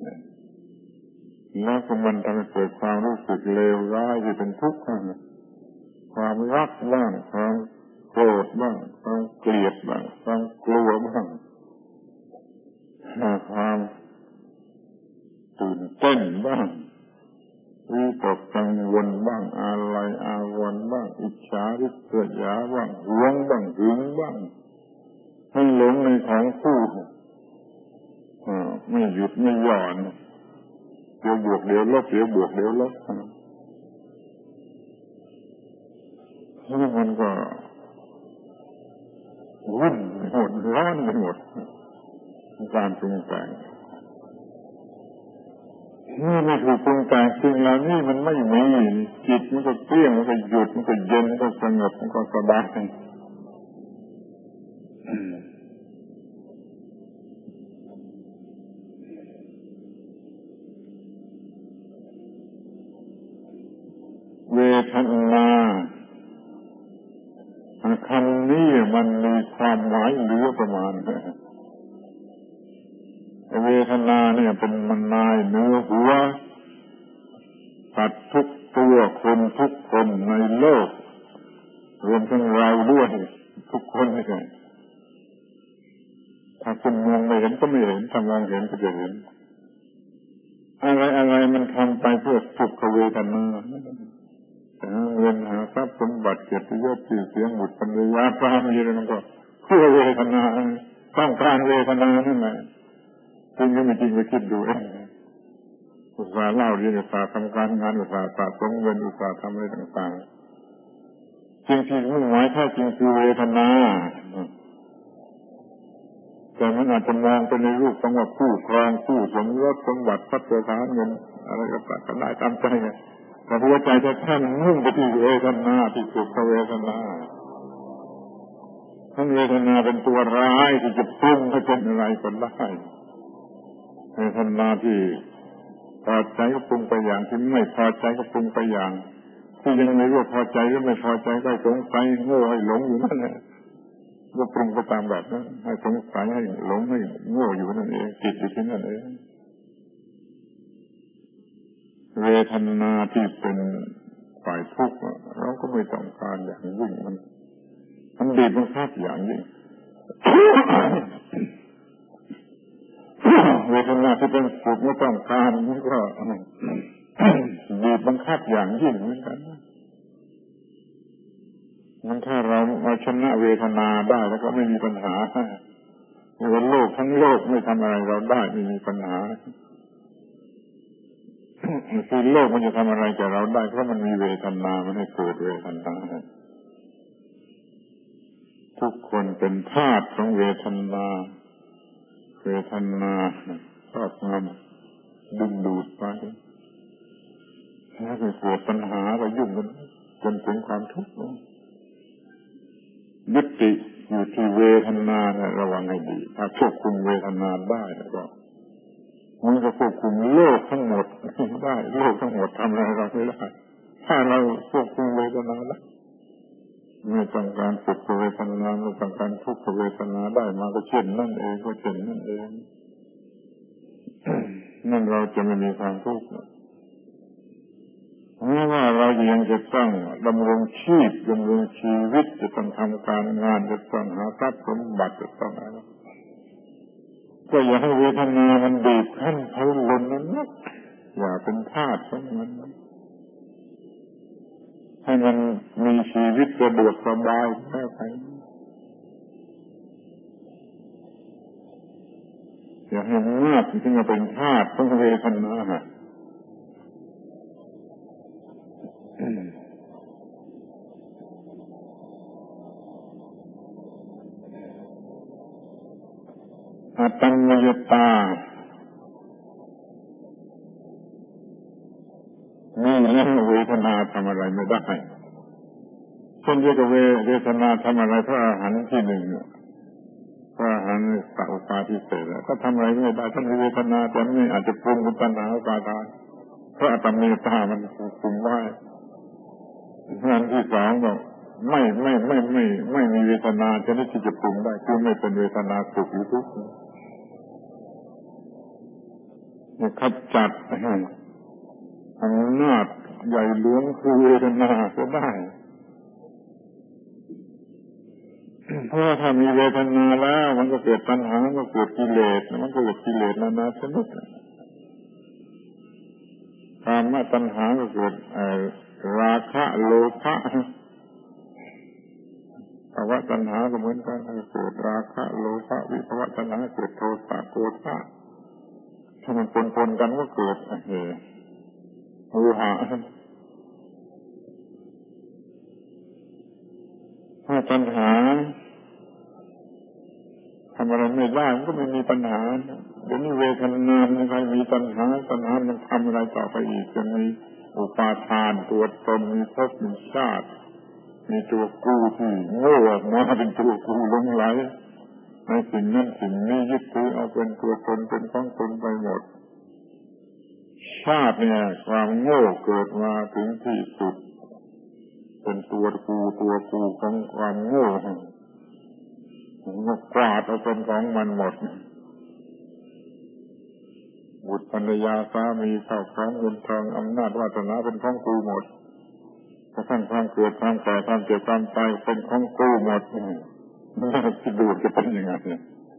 [SPEAKER 1] แล้วก็มันทำให้เกิดความรู้สึกเลวร้ายที่เป็นทุกข์ความรักบ้างความโกรธบ้างความเกลียดบ้างความกลัวบ้างความตื่นเต้นบ้างวิตกกังวลบ้างอะไรอาวรณ์บ้างอิจฉาริษยาบ้างหวงบ้างหึงบ้างให้หลงในของคู่ไม่หยุดไม่หย่อนเดี๋ยวบวกเดี๋ยวลบเดี๋ยวบวกเดี๋ยวลบแล้วมันก็วุ่นหมดร้อนไปหมดการปรุงแต่งนี่ไม่ถูกปรุงแต่งสิ่งเหล่านี้มันไม่มีจิตมันก็เกลี้ยงมันก็หยุดมันก็เย็นมันก็สงบมันก็สบายเวทนาคำนี้มันมีความหมายเหลือประมาณเวทนาเนี่ยเป็นมันนายเนื้อหัวสัตว์ทุกตัวคนทุกคนในโลกรวมทั้งเราด้วยทุกคนนี่ไงถ้าคุณมองไม่เห็นก็ไม่เห็นถ้ามองเห็นก็จะเห็นอะไรอะไรมันทำไปเพื่อสุขเวทนาเงินหาทรัพย์สมบัติเกียรติยศชื่อเสียงบุตรภรรยาสามีอะไรมันก็เพื่อเวทนาต้องการเวทนานั่นแหละจริงก็ไม่จริงไปคิดดูเองอุตส่าห์เล่าเรียนอุตส่าห์ทำการงานอุตส่าห์สะสมเงินอุตส่าห์ทำอะไรต่างๆจริงที่มุ่งหมายแท้จริงคือเวทนาแต่มันอาจจะมองไปในรูปของว่าคู่ครองคู่สมรสสมบัติทรัพย์สานเงินอะไรก็ตามได้ตามใจแต่หัวใจจะแท้มันมุ่งไปที่เวทนาที่สุขเวทนาทั้งเวทนาเป็นตัวร้ายที่จะปรุงให้เป็นอะไรก็ได้เวทนาที่พอใจก็ปรุงไปอย่างที่ไม่พอใจก็ปรุงไปอย่างที่ยังไม่รู้พอใจหรือไม่พอใจก็สงสัยโง่ให้หลงอยู่นั่นแหละก็ปรุงไปตามแบบนั้นให้สงสัยให้หลงให้โง่อยู่นั่นเองจิตอยู่ที่นั่นเองเวทนาที่เป็นฝ่ายทุกข์เราก็ไม่ต้องการอย่างยิ่งมันมันบีบบังคับอย่างยิ่ง เวทนาที่เป็นสุขไม่ต้องการมันก็บีบบังคับอย่างยิ่งเหมือนกันมันถ้าเราเอาชนะเวทนาได้แล้วก็ไม่มีปัญหาในวันโลกทั้งโลกไม่ทำอะไรเราได้ไม่มีปัญหาคือโลกมันจะทำอะไรกับเราได้เพราะมันมีเวทนามันให้เกิดเวทนาทุกคนเป็นทาสของเวทนาเวทนาครอบงำดึงดูดไปถ้าเกิดปัญหาก็ยุ่งกันจนถึงความทุกข์ยุติอยู่ที่เวทนาระวังให้ดีถ้าควบคุมเวทนาได้แล้วก็มันก็ควบคุมโลกทั้งหมดได้โลกทั้งหมดทำอะไรเราไม่ได้ถ้าเราควบคุมเวทนาได้ไม่ต้องการสุขเวทนาไม่ต้องการทุกขเวทนาได้มาก็เช่นนั่นเองก็เช่นนั่นเองนั่นเราจะไม่มีความทุกข์แม้ว่าเรายังจะต้องดำรงชีพดำรงชีวิตจะต้องทำการงานจะต้องหาทรัพย์สมบัติจะต้องอะไรก็อย่าให้เวทนามันบีบคั้นทะลนนั้นนะอย่าเป็นทาสของมันให้มันมีชีวิตสะดวกสบายแค่ไหนอย่าให้มากที่จะเป็นทาสของเวทนาอัตตัญญตานี่แหละเวทนาทำอะไรไม่ได้เช่นเดียวกับเวทนาทำอะไรพระอรหันต์ที่หนึ่งพระอรหันต์สัพพะทิเศษก็ทำอะไรไม่ได้ท่านมีเวทนาแต่ไม่อาจจะปรุงเป็นตัณหาอุปาทานเพราะอัตตัญญตามันปรุงได้งานที่สองบอกไม่ไม่ไม่ไม่ไม่มีเวทนาชนิดที่จะปรุงได้คือไม่เป็นเวทนาสุขหรือทุกข์เนี่ยขจัดอำนาจใหญ่หลวงคือเวทนาก็ได้เพราะถ้ามีเวทนาแล้วมันก็เกิดตัณหามันก็เกิดกิเลสมันก็เกิดกิเลสนานาชนิดกามตัณหาก็เกิดราคะโลภะภวตัณหาก็เหมือนกันเกิดราคะโลภะวิภวตัณหาเกิดโทสะโกรธะถ้ามันปนๆกันก็เกิดเฮ้หูหาถ้าปัญหาทำอะไรไม่ได้มันก็ไม่มีปัญหาเดี๋ยวนี้เวทนาใครมีปัญหาปัญหามันทำอะไรต่อไปอีกจะมีอุปาทานตัวตนมีภพมีชาติมีตัวกูที่โง่ออกมาเป็นตัวกูหลงไหลในสิ่งนั้นสิ่งนี้ยึดถือเอาเป็นตัวตนเป็นของตนไปหมดชาติเนี่ยความโง่เกิดมาถึงที่สุดเป็นตัวกูตัวกูของความโง่มันกวาดเอาเป็นของมันหมดบุตรภรรยาสามีเข้าของเงินทองอำนาจวาสนาเป็นของกูหมดกระทั่งความเกิดความแก่ความเจ็บความตายเป็นของกูหมดน่าคิดดูจะเป็นยังไงเนี่ย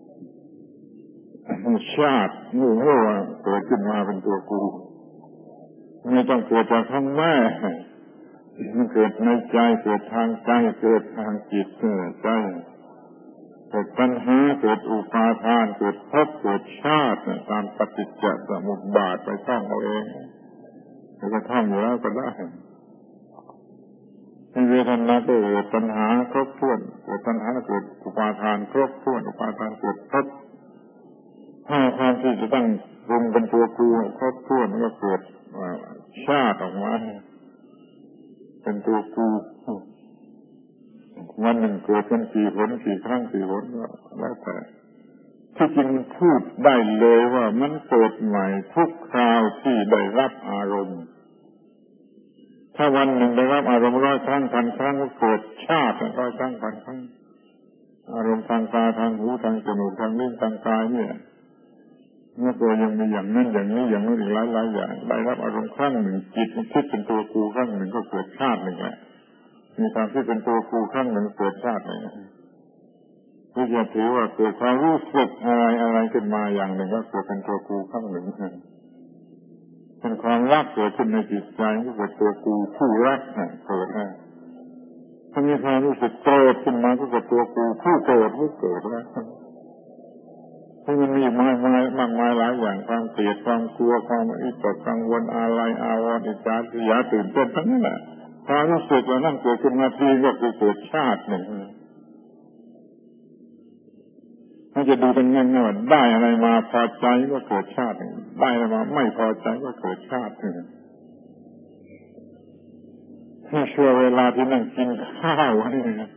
[SPEAKER 1] ชาติโง่โง่เกิดขึ้นมาเป็นตัวกูไม่ต้องเกิดจากท้องแม่มันเกิดในใจเกิดทางใจเกิดทางจิตเกิดใจเกิดปัญหาเกิดอุปาทานเกิดภพเกิดชาติตามปฏิจจสมุปบาทไปสร้างเอาเองแล้วก็ทำอยู่แล้วก็ได้เวทนาเกิดปัญหาครบถ้วนเกิดปัญหาเกิดอุปาทานครบถ้วนอุปาทานเกิดภพถ้าความที่จะต้องรวมเป็นตัวกูครบถ้วนก็เกิดชาติออกมาเป็นตัวกูวันหนึ่งเกิดเป็นกี่ผลกี่ครั้งกี่ผลก็แล้วแต่ที่จริงพูดได้เลยว่ามันเกิดใหม่ทุกคราวที่ได้รับอารมณ์ถ้าวันหนึ่งได้รับอารมณ์ร้อยครั้งพันครั้งก็เกิดชาติร้อยครั้งพันครั้งอารมณ์ทางตาทางหูทางจมูกทางลิ้นทางกายเนี่ยเมื่อตัวยังมีอย่างนั้นอย่างนี้อย่างนั้นอีกหลายหลายอย่างได้รับอารมณ์ครั้งหนึ่งจิตมันคิดเป็นตัวกูครั้งหนึ่งก็เกิดชาติหนึ่งแหละมีความคิดเป็นตัวกูครั้งหนึ่งเกิดชาติหนึ่งที่จะถือว่าเกิดความรู้สึกอะไรอะไรขึ้นมาอย่างหนึ่งก็เกิดเป็นตัวกูครั้งหนึ่งเป็นความรักเกิดขึ้นในจิตใจก็เกิดตัวกูผู้รักเกิดนะถ้ามีความรู้สึกโกรธขึ้นมาก็เกิดตัวกูผู้โกรธผู้เกิดนะที่มันมีมากมายมากมายหลายอย่างความเกลียดความกลัวความอิจฉากังวลอะไรอาวรณ์อิจฉาทิยาตื่นเต้นทั้งนั้นแหละความรู้สึกว่านั่นเกิดขึ้นมาทีก็คือเกิดชาติหนึ่งถ้าจะดูเป็นง่ายๆว่าได้อะไรมาพอใจก็เกิดชาติหนึ่งได้อะไรมาไม่พอใจก็เกิดชาติหนึ่งถ้าช่วงเวลาที่นั่งกินข้าวนี่นะ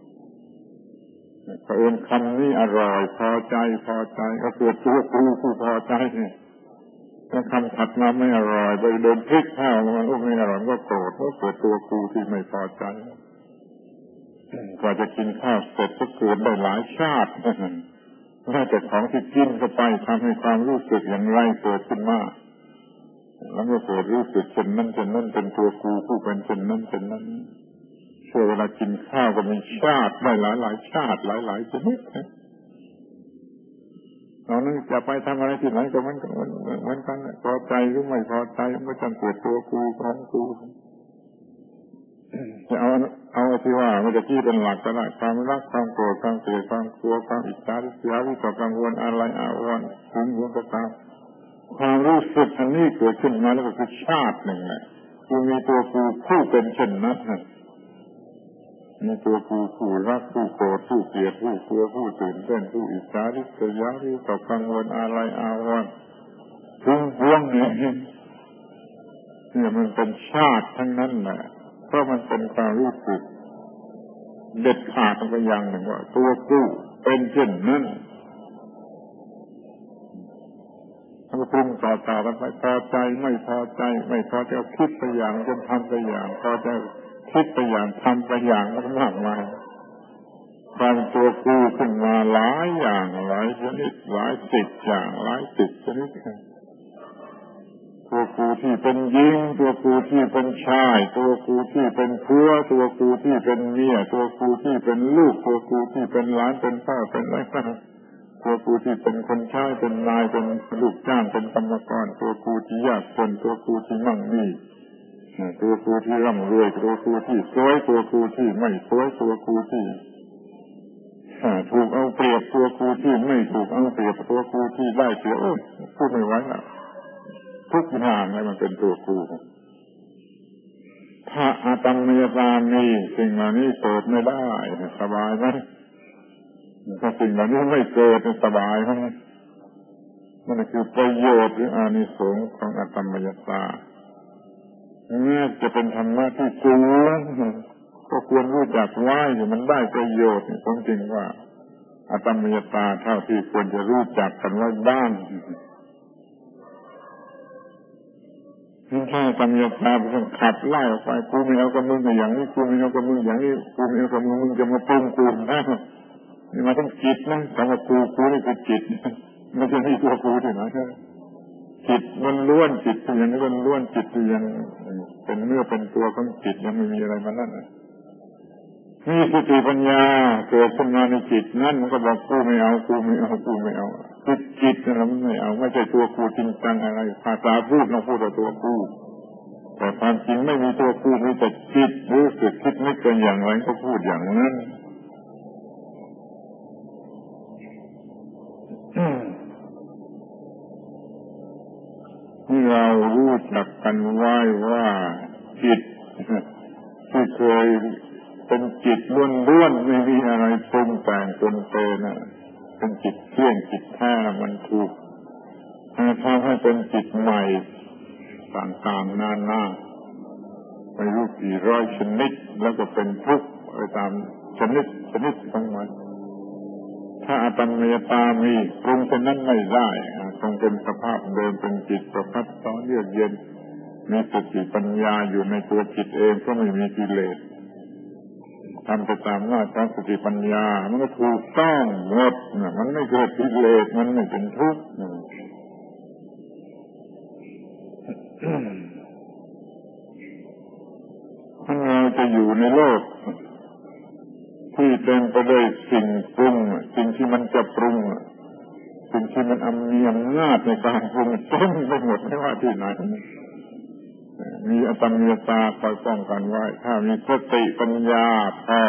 [SPEAKER 1] เผอิญคำนี้อร่อยพอใจพอใจก็เกิดตัวกูผู้พอใจเนี่ยถ้าคำถัดมาไม่อร่อยไปเดินพลิกข้าวมันก็ไม่อร่อยก็โกรธก็เกิดตัวกูที่ไม่พอใจกว่าจะกินข้าวเสร็จก็เกิดได้หลายชาติแล้วแต่ของที่กินเข้าไปทำให้ความรู้สึกอย่างไรเกิดขึ้นมาแล้วก็เกิดรู้สึกเช่นนั้นเช่นนั้นเป็นตัวกูผู้เป็นเช่นนั้นเช่นนั้นช่วงเวลากินข้าวก็มีชาติได้หลายหลายชาติหลายหลายชนิดตอนนั้นจะไปทำอะไรที่ไหนก็มันมันมันกันพอใจหรือไม่พอใจมันก็จะเกิดตัวกูของกูจะเอาเอาที่ว่ามันจะที่เป็นหลักก็ได้ความรักความโกรธความเกลียดความกลัวความอิจฉาริษยาวิตกกังวลอะไรอาวรณ์หึงหวงก็ตามความรู้สึกอันนี้เกิดขึ้นมาแล้วก็คือชาติหนึ่งแหละคือมีตัวกูผู้เป็นเช่นนั้นมีตัวกูผู้รักผู้โกรธผู้เกลียดผู้กลัวผู้ตื่นเต้นผู้อิจฉาริษยาวิตกกังวลอะไรอาวรณ์หึงหวงเนี่ยเนี่ยมันเป็นชาติทั้งนั้นแหละเพราะมันเป็นความรู้สึกเด็ดขาดไปอย่างหนึ่งว่าตัวกูเป็นเช่นนั้นถ้าปรุงต่อต่อกันไปพอใจไม่พอใจไม่พอใจคิดไปอย่างจนทำไปอย่างพอใจคิดไปอย่างทำไปอย่างมากมายความตัวกูขึ้นมาหลายอย่างหลายชนิดหลายสิบอย่างหลายสิบชนิดตัวกูที่เป็นหญิงตัวกูที่เป็นชายตัวกูที่เป็นผัวตัวกูที่เป็นเมียตัวกูที่เป็นลูกตัวกูที่เป็นหลานเป็นพ่อเป็นอะไรตัวกูที่เป็นคนใช้เป็นนายเป็นลูกจ้างเป็นกรรมกรตัวกูที่ยากจนตัวกูที่มั่งมีตัวกูที่ร่ำรวยตัวกูที่สวยตัวกูที่ไม่สวยตัวกูที่ถูกเอาเปรียบตัวกูที่ไม่ถูกเอาเปรียบตัวกูที่ได้เปรียบพูดไม่ไหวแล้วทุกอย่างเลยมันเป็นตัวกูถ้าอาตมยตามีสิ่งเหล่านี้เกิดไม่ได้สบายไหมถ้าสิ่งเหล่านี้ไม่เกิดสบายไหมนั่นคือประโยชน์หรืออานิสงส์ของอาตมยตาแม้จะเป็นธรรมะที่สูงก็ควรรู้จักไว้ที่มันได้ประโยชน์ผมจริงว่าอาตมยตาเท่าที่ควรจะรู้จักกันไว้บ้างไม่ใช่อาตมยตาเป็นขับไล่ออกไปกูไม่เอากับมึงอย่างนี้กูไม่เอากับมึงอย่างนี้กูไม่เอากับมึงมึงจะมาปรุงกูนะนี่มาต้องจิตนะคำว่ากูกูนี่คือจิตไม่ใช่ที่ตัวกูที่ไหนจิตมันล้วนจิตที่ยังล้วนล้วนจิตที่ยังเป็นเนื้อเป็นตัวของจิตยังไม่มีอะไรมานั่นนี่สติปัญญาเกิดขึ้นมาในจิตนั่นมันก็บอกกูไม่เอากูไม่เอากูไม่เอาจิตจิตนั่นแหละมันไม่เอาไม่ใช่ตัวกูจริงจังอะไรภาษาพูดเราพูดว่าตัวกูแต่ความจริงไม่มีตัวกูมีแต่จิตรู้สึกคิดนึกกันอย่างไรก็พูดอย่างนั้นที่เรารู้จักกันไว้ว่าจิตที่เคยเป็นจิตล้วนๆไม่มีอะไรปรุงแต่งปนเปื้อนนะเป็นจิตเที่ยงจิตแท้มันถูกทำให้เป็นจิตใหม่ต่างๆนานาไม่รู้กี่ร้อยชนิดแล้วก็เป็นทุกข์ไปตามชนิดชนิดของมันถ้าอาตมยตามีปรุงเป็นนั้นไม่ได้คงเป็นสภาพเดิมเป็นจิตประพัดสอนเยือกเย็นมีสติปัญญาอยู่ในตัวจิตเองก็ไม่มีกิเลสทำไปตามหน้าที่สติปัญญามันก็ถูกต้องหมดมันไม่เกิดกิเลสมันไม่เป็นทุกข์ถ้าเราจะอยู่ในโลกที่เต็มไปด้วยสิ่งปรุงสิ่งที่มันจะปรุงสิ่งที่มันมีอำนาจในการปรุงเต็มไปหมดไม่ว่าที่ไหนมีอาตมยตาคอยป้องกันไว้ถ้ามีสติปัญญาพอ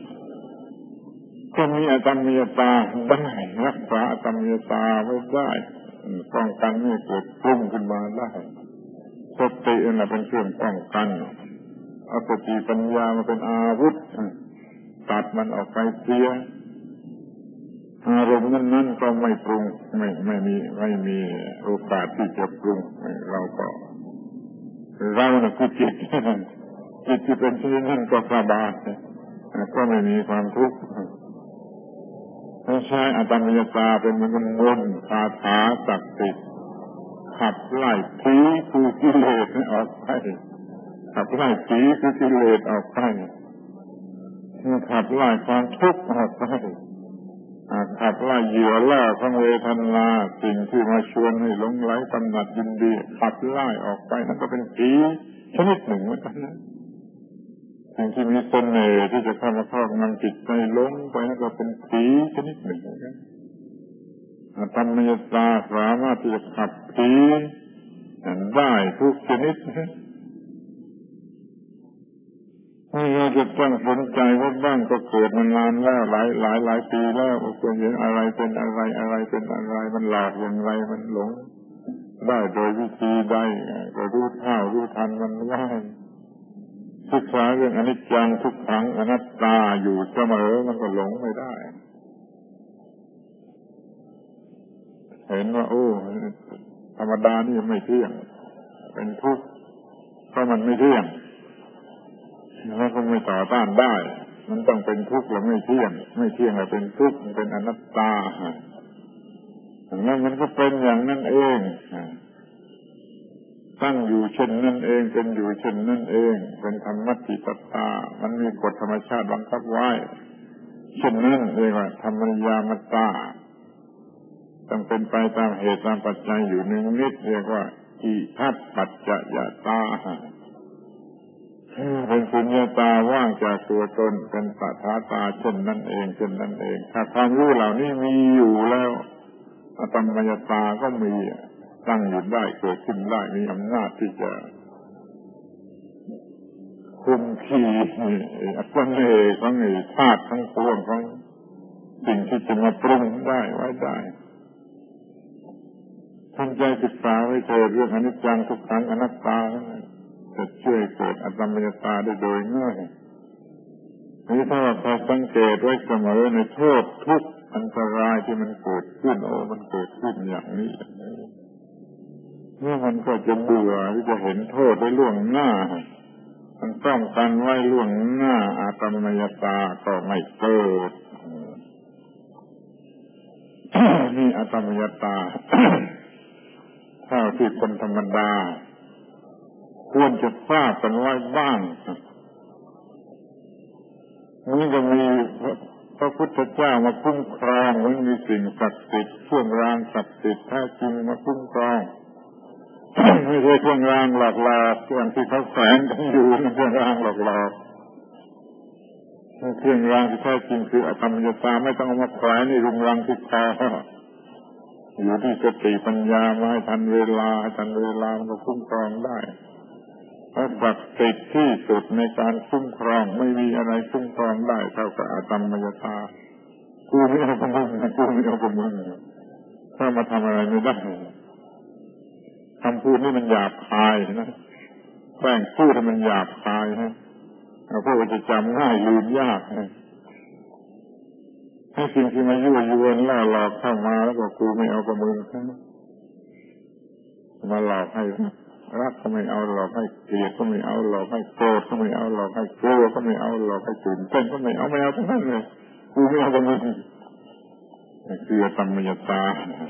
[SPEAKER 1] ก็มีอาตมยตาได้รักษาอาตมยตาไว้ได้ป้องกันไม่เกิดปรุงขึ้นมาได้สตินั่นแหละเป็นเครื่องป้องกันเอาสติปัญญามาเป็นอาวุธตัดมันออกไปเสียอารมณ์นั้นๆก็ไม่ปรุงไม่ไม่มีไม่มีโอกาสที่จะปรุงเราก็เราน่ะคือจิตจิตที่เป็นเช่นนั้นก็สบายก็ไม่มีความทุกข์ถ้าใช้อาตมยตาเป็นเหมือนกับมนต์คาถาศักดิ์สิทธิ์ขับไล่ผีคือกิเลสออกไปขับไล่ผีคือกิเลสออกไปขับไล่ความทุกข์ออกไปขับไล่เหยื่อล่อของเวทนาสิ่งที่มาชวนให้หลงไหลกำหนัดยินดีขับไล่ออกไปนั่นก็เป็นผีชนิดหนึ่งเหมือนกันนะสิ่งที่มีเสน่ห์ที่จะเข้ามาครอบงำจิตใจหลงไปนั่นก็เป็นผีชนิดหนึ่งเหมือนกันอาตมยตาสามารถที่จะขับผีได้ทุกชนิดนี่เราจะต้องสนใจว่าบ้างก็เกิดมานานแล้วหลายหลายหลายปีแล้วควรเห็นอะไรเป็นอะไรอะไรเป็นอะไรมันหลอกอย่างไรมันหลงได้โดยวิธีใดก็รู้เท่ารู้ทันมันไว้ศึกษาเรื่องอนิจจังทุกขังอนัตตาอยู่เสมอมันก็หลงไม่ได้เห็นว่าโอ้ธรรมดานี่ไม่เที่ยงเป็นทุกข์เพราะมันไม่เที่ยงแล้วก็ไม่ต่อต้านได้มันต้องเป็นทุกข์แล้วไม่เที่ยงไม่เที่ยงแล้วเป็นทุกข์มันเป็นอนัตตาแล้วมันก็เป็นอย่างนั้นเองตั้งอยู่เช่นนั้นเองเป็นอยู่เช่นนั้นเองเป็นธรรมติปัฏฐามันมีกฎธรรมชาติบังคับไว้เช่นนั้นเรียกว่าธรรมนิยามตาต้องเป็นไปตามเหตุตามปัจจัยอยู่หนึ่งนิดเรียกว่าอิทัปปัจจยตาเป็นสุญญตาว่างจากตัวตนเป็นปัฏฐาตาเช่นนั้นเองเช่นนั้นเองถ้าความรู้เหล่านี้มีอยู่แล้วอาตมยตาก็มีตั้งอยู่ได้เกิดขึ้นได้มีอำนาจที่จะคุมขี่อัตเนของธาตุทั้งปวงของสิ่งที่จะมาปรุงได้ไว้ได้ตั้งใจศึกษาไว้เถิดเรื่องอนิจจังทุกขังอนัตตาจะช่วยเกิดอตมยตาได้โดยง่ายนี่ถ้าเราสังเกตไว้เสมอในโทษทุกอันตรายที่มันเกิดขึ้นโอ้มันเกิดขึ้นอย่างนี้เมื่อมันก็จะเบื่อที่จะเห็นโทษได้ล่วงหน้ามันป้องกันไว้ล่วงหน้าอาตมยตาก็ไม่เกิดนี่อาตมยตาเท่าที่คนธรรมดาควรจะทราบกันไว้บ้างนี่ก็มีพระพุทธเจ้ามาคุ้มครองมันมีสิ่งศักดิ์สิทธิ์เครื่องรางศักดิ์สิทธิ์แท้จริงมาคุ้มครองไม่ใช่เครื่องรางหลอกๆอย่างที่เขาแฝงกันอยู่นั่นเครื่องรางหลอกๆเครื่องรางที่แท้จริงคืออตมยตาไม่ต้องเอามาแขวนในรุงรังที่คออยู่ที่สติปัญญามาให้ทันเวลาทันเวลามันก็คุ้มครองได้ศักดิ์สิทธิ์ที่สุดในการคุ้มครองไม่มีอะไรคุ้มครองได้เท่ากับอตมยตากูไม่เอากับมึงกูไม่เอากับมึงถ้ามาทำอะไรไม่ได้คำพูดนี่มันหยาบคายนะแกล้งพูดให้มันหยาบคายนะเพราะว่าจะจำง่ายลืมยากให้สิ่งที่มายั่วยวนล่อหลอกเข้ามาแล้วก็กูไม่เอากับมึงมาหลอกให้รักก็ไม่เอาหลอกให้เกลียดก็ไม่เอาหลอกให้โกรธก็ไม่เอาหลอกให้กลัวก็ไม่เอาหลอกให้ตื่นเต้นก็ไม่เอาไม่เอาทั้งนั้นเลยกูไม่เอากับมึงคืออตมยตา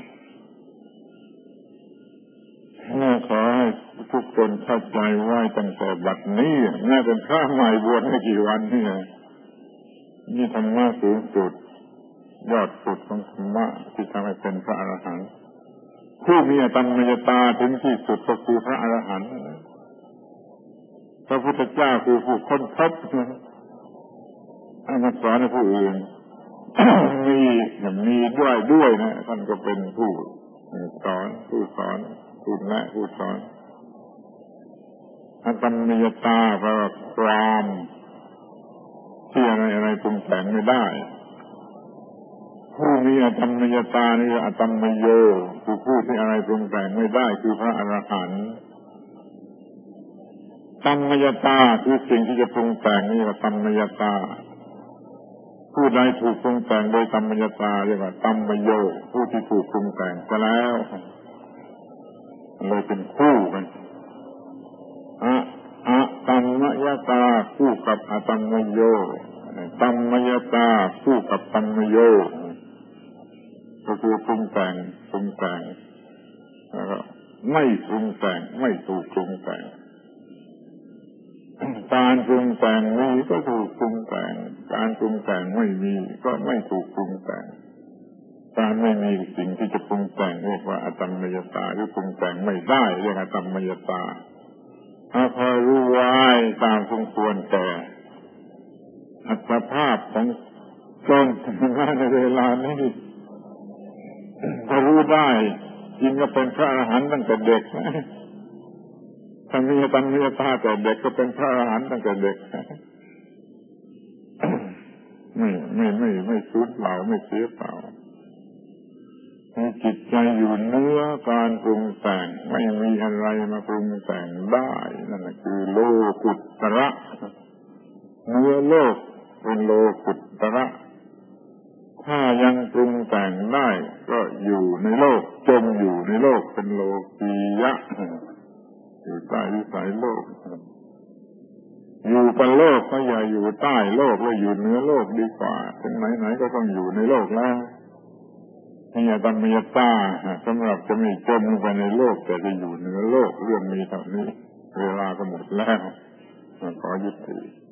[SPEAKER 1] น่าขอให้ทุกคนเข้าใจไว้ตั้งแต่บัดนี้น่าเป็นพระใหม่บวชไม่กี่วันนี่นี่ธรรมะสูงสุดยอดสุดของธรรมะที่ทำให้เป็นพระอรหันต์ผู้มีอตมยตาถึงที่สุดก็คือพระอรหันต์พระพุทธเจ้าคือผู้ค้นพบให้มาสอนให้ผู้อื่นมีมีด้วยด้วยนะท่านก็เป็นผู้สอนผู้สอนผู้แนะผู้สอนอตมยตาแปลว่าความที่อะไรอะไรปรุงแต่งไม่ได้ผู้มีอตมยตานี่อตมโยคือผู้ที่อะไรปรุงแต่งไม่ได้คือพระอรหันต์ตัมมยตาคือสิ่งที่จะปรุงแต่งนี่ว่าตัมมยตาผู้ใดถูกปรุงแต่งโดยตัมมยตาเรียกว่าตัมมโยผู้ที่ถูกปรุงแต่งไปแล้วเลยเป็นคู่กันอะอะตัมมยตาคู่กับอตัมมโยตัมมยตาคู่กับตัมมโยก็คือปรุงแต่งปรุงแต่งแล้วก็ไม่ปรุงแต่งไม่ถูกปรุงแต่งการปรุงแต่งมีก็ถูกปรุงแต่งการปรุงแต่งไม่มีก็ไม่ถูกปรุงแต่งการไม่มีสิ่งที่จะปรุงแต่งเรียกว่าอตมยตาหรือปรุงแต่งไม่ได้เรียกอตมยตาถ้าพอรู้ไว้ตามสมควรแก่อัตภาพของตนในเวลานี้ถ้ารู้ได้จริงก็เป็นพระอรหันต์ตั้งแต่เด็กนะถ้ามีอตมยตาแต่เด็กก็เป็นพระอรหันต์ตั้งแต่เด็กไม่ไม่ไม่ไม่สูญเปล่าไม่เสียเปล่าให้จิตใจอยู่เนื้อการปรุงแต่งไม่มีอะไรมาปรุงแต่งได้นั่นคือโลกุตระเนื้อโลกเป็นโลกุตระถ้ายังปรุงแต่งได้ก็อยู่ในโลกจมอยู่ในโลกเป็นโลกียะอยู่ใต้วิสัยโลกอยู่เป็นโลกก็อย่าอยู่ใต้โลกแล้วอยู่เหนือโลกดีกว่าถึงไหนๆก็ต้องอยู่ในโลกแล้วนี่อตมยตาสำหรับจะไม่จมลงไปในโลกแต่จะอยู่เหนือโลกเรื่องมีเท่านี้เวลาก็หมดแล้วขอยุติ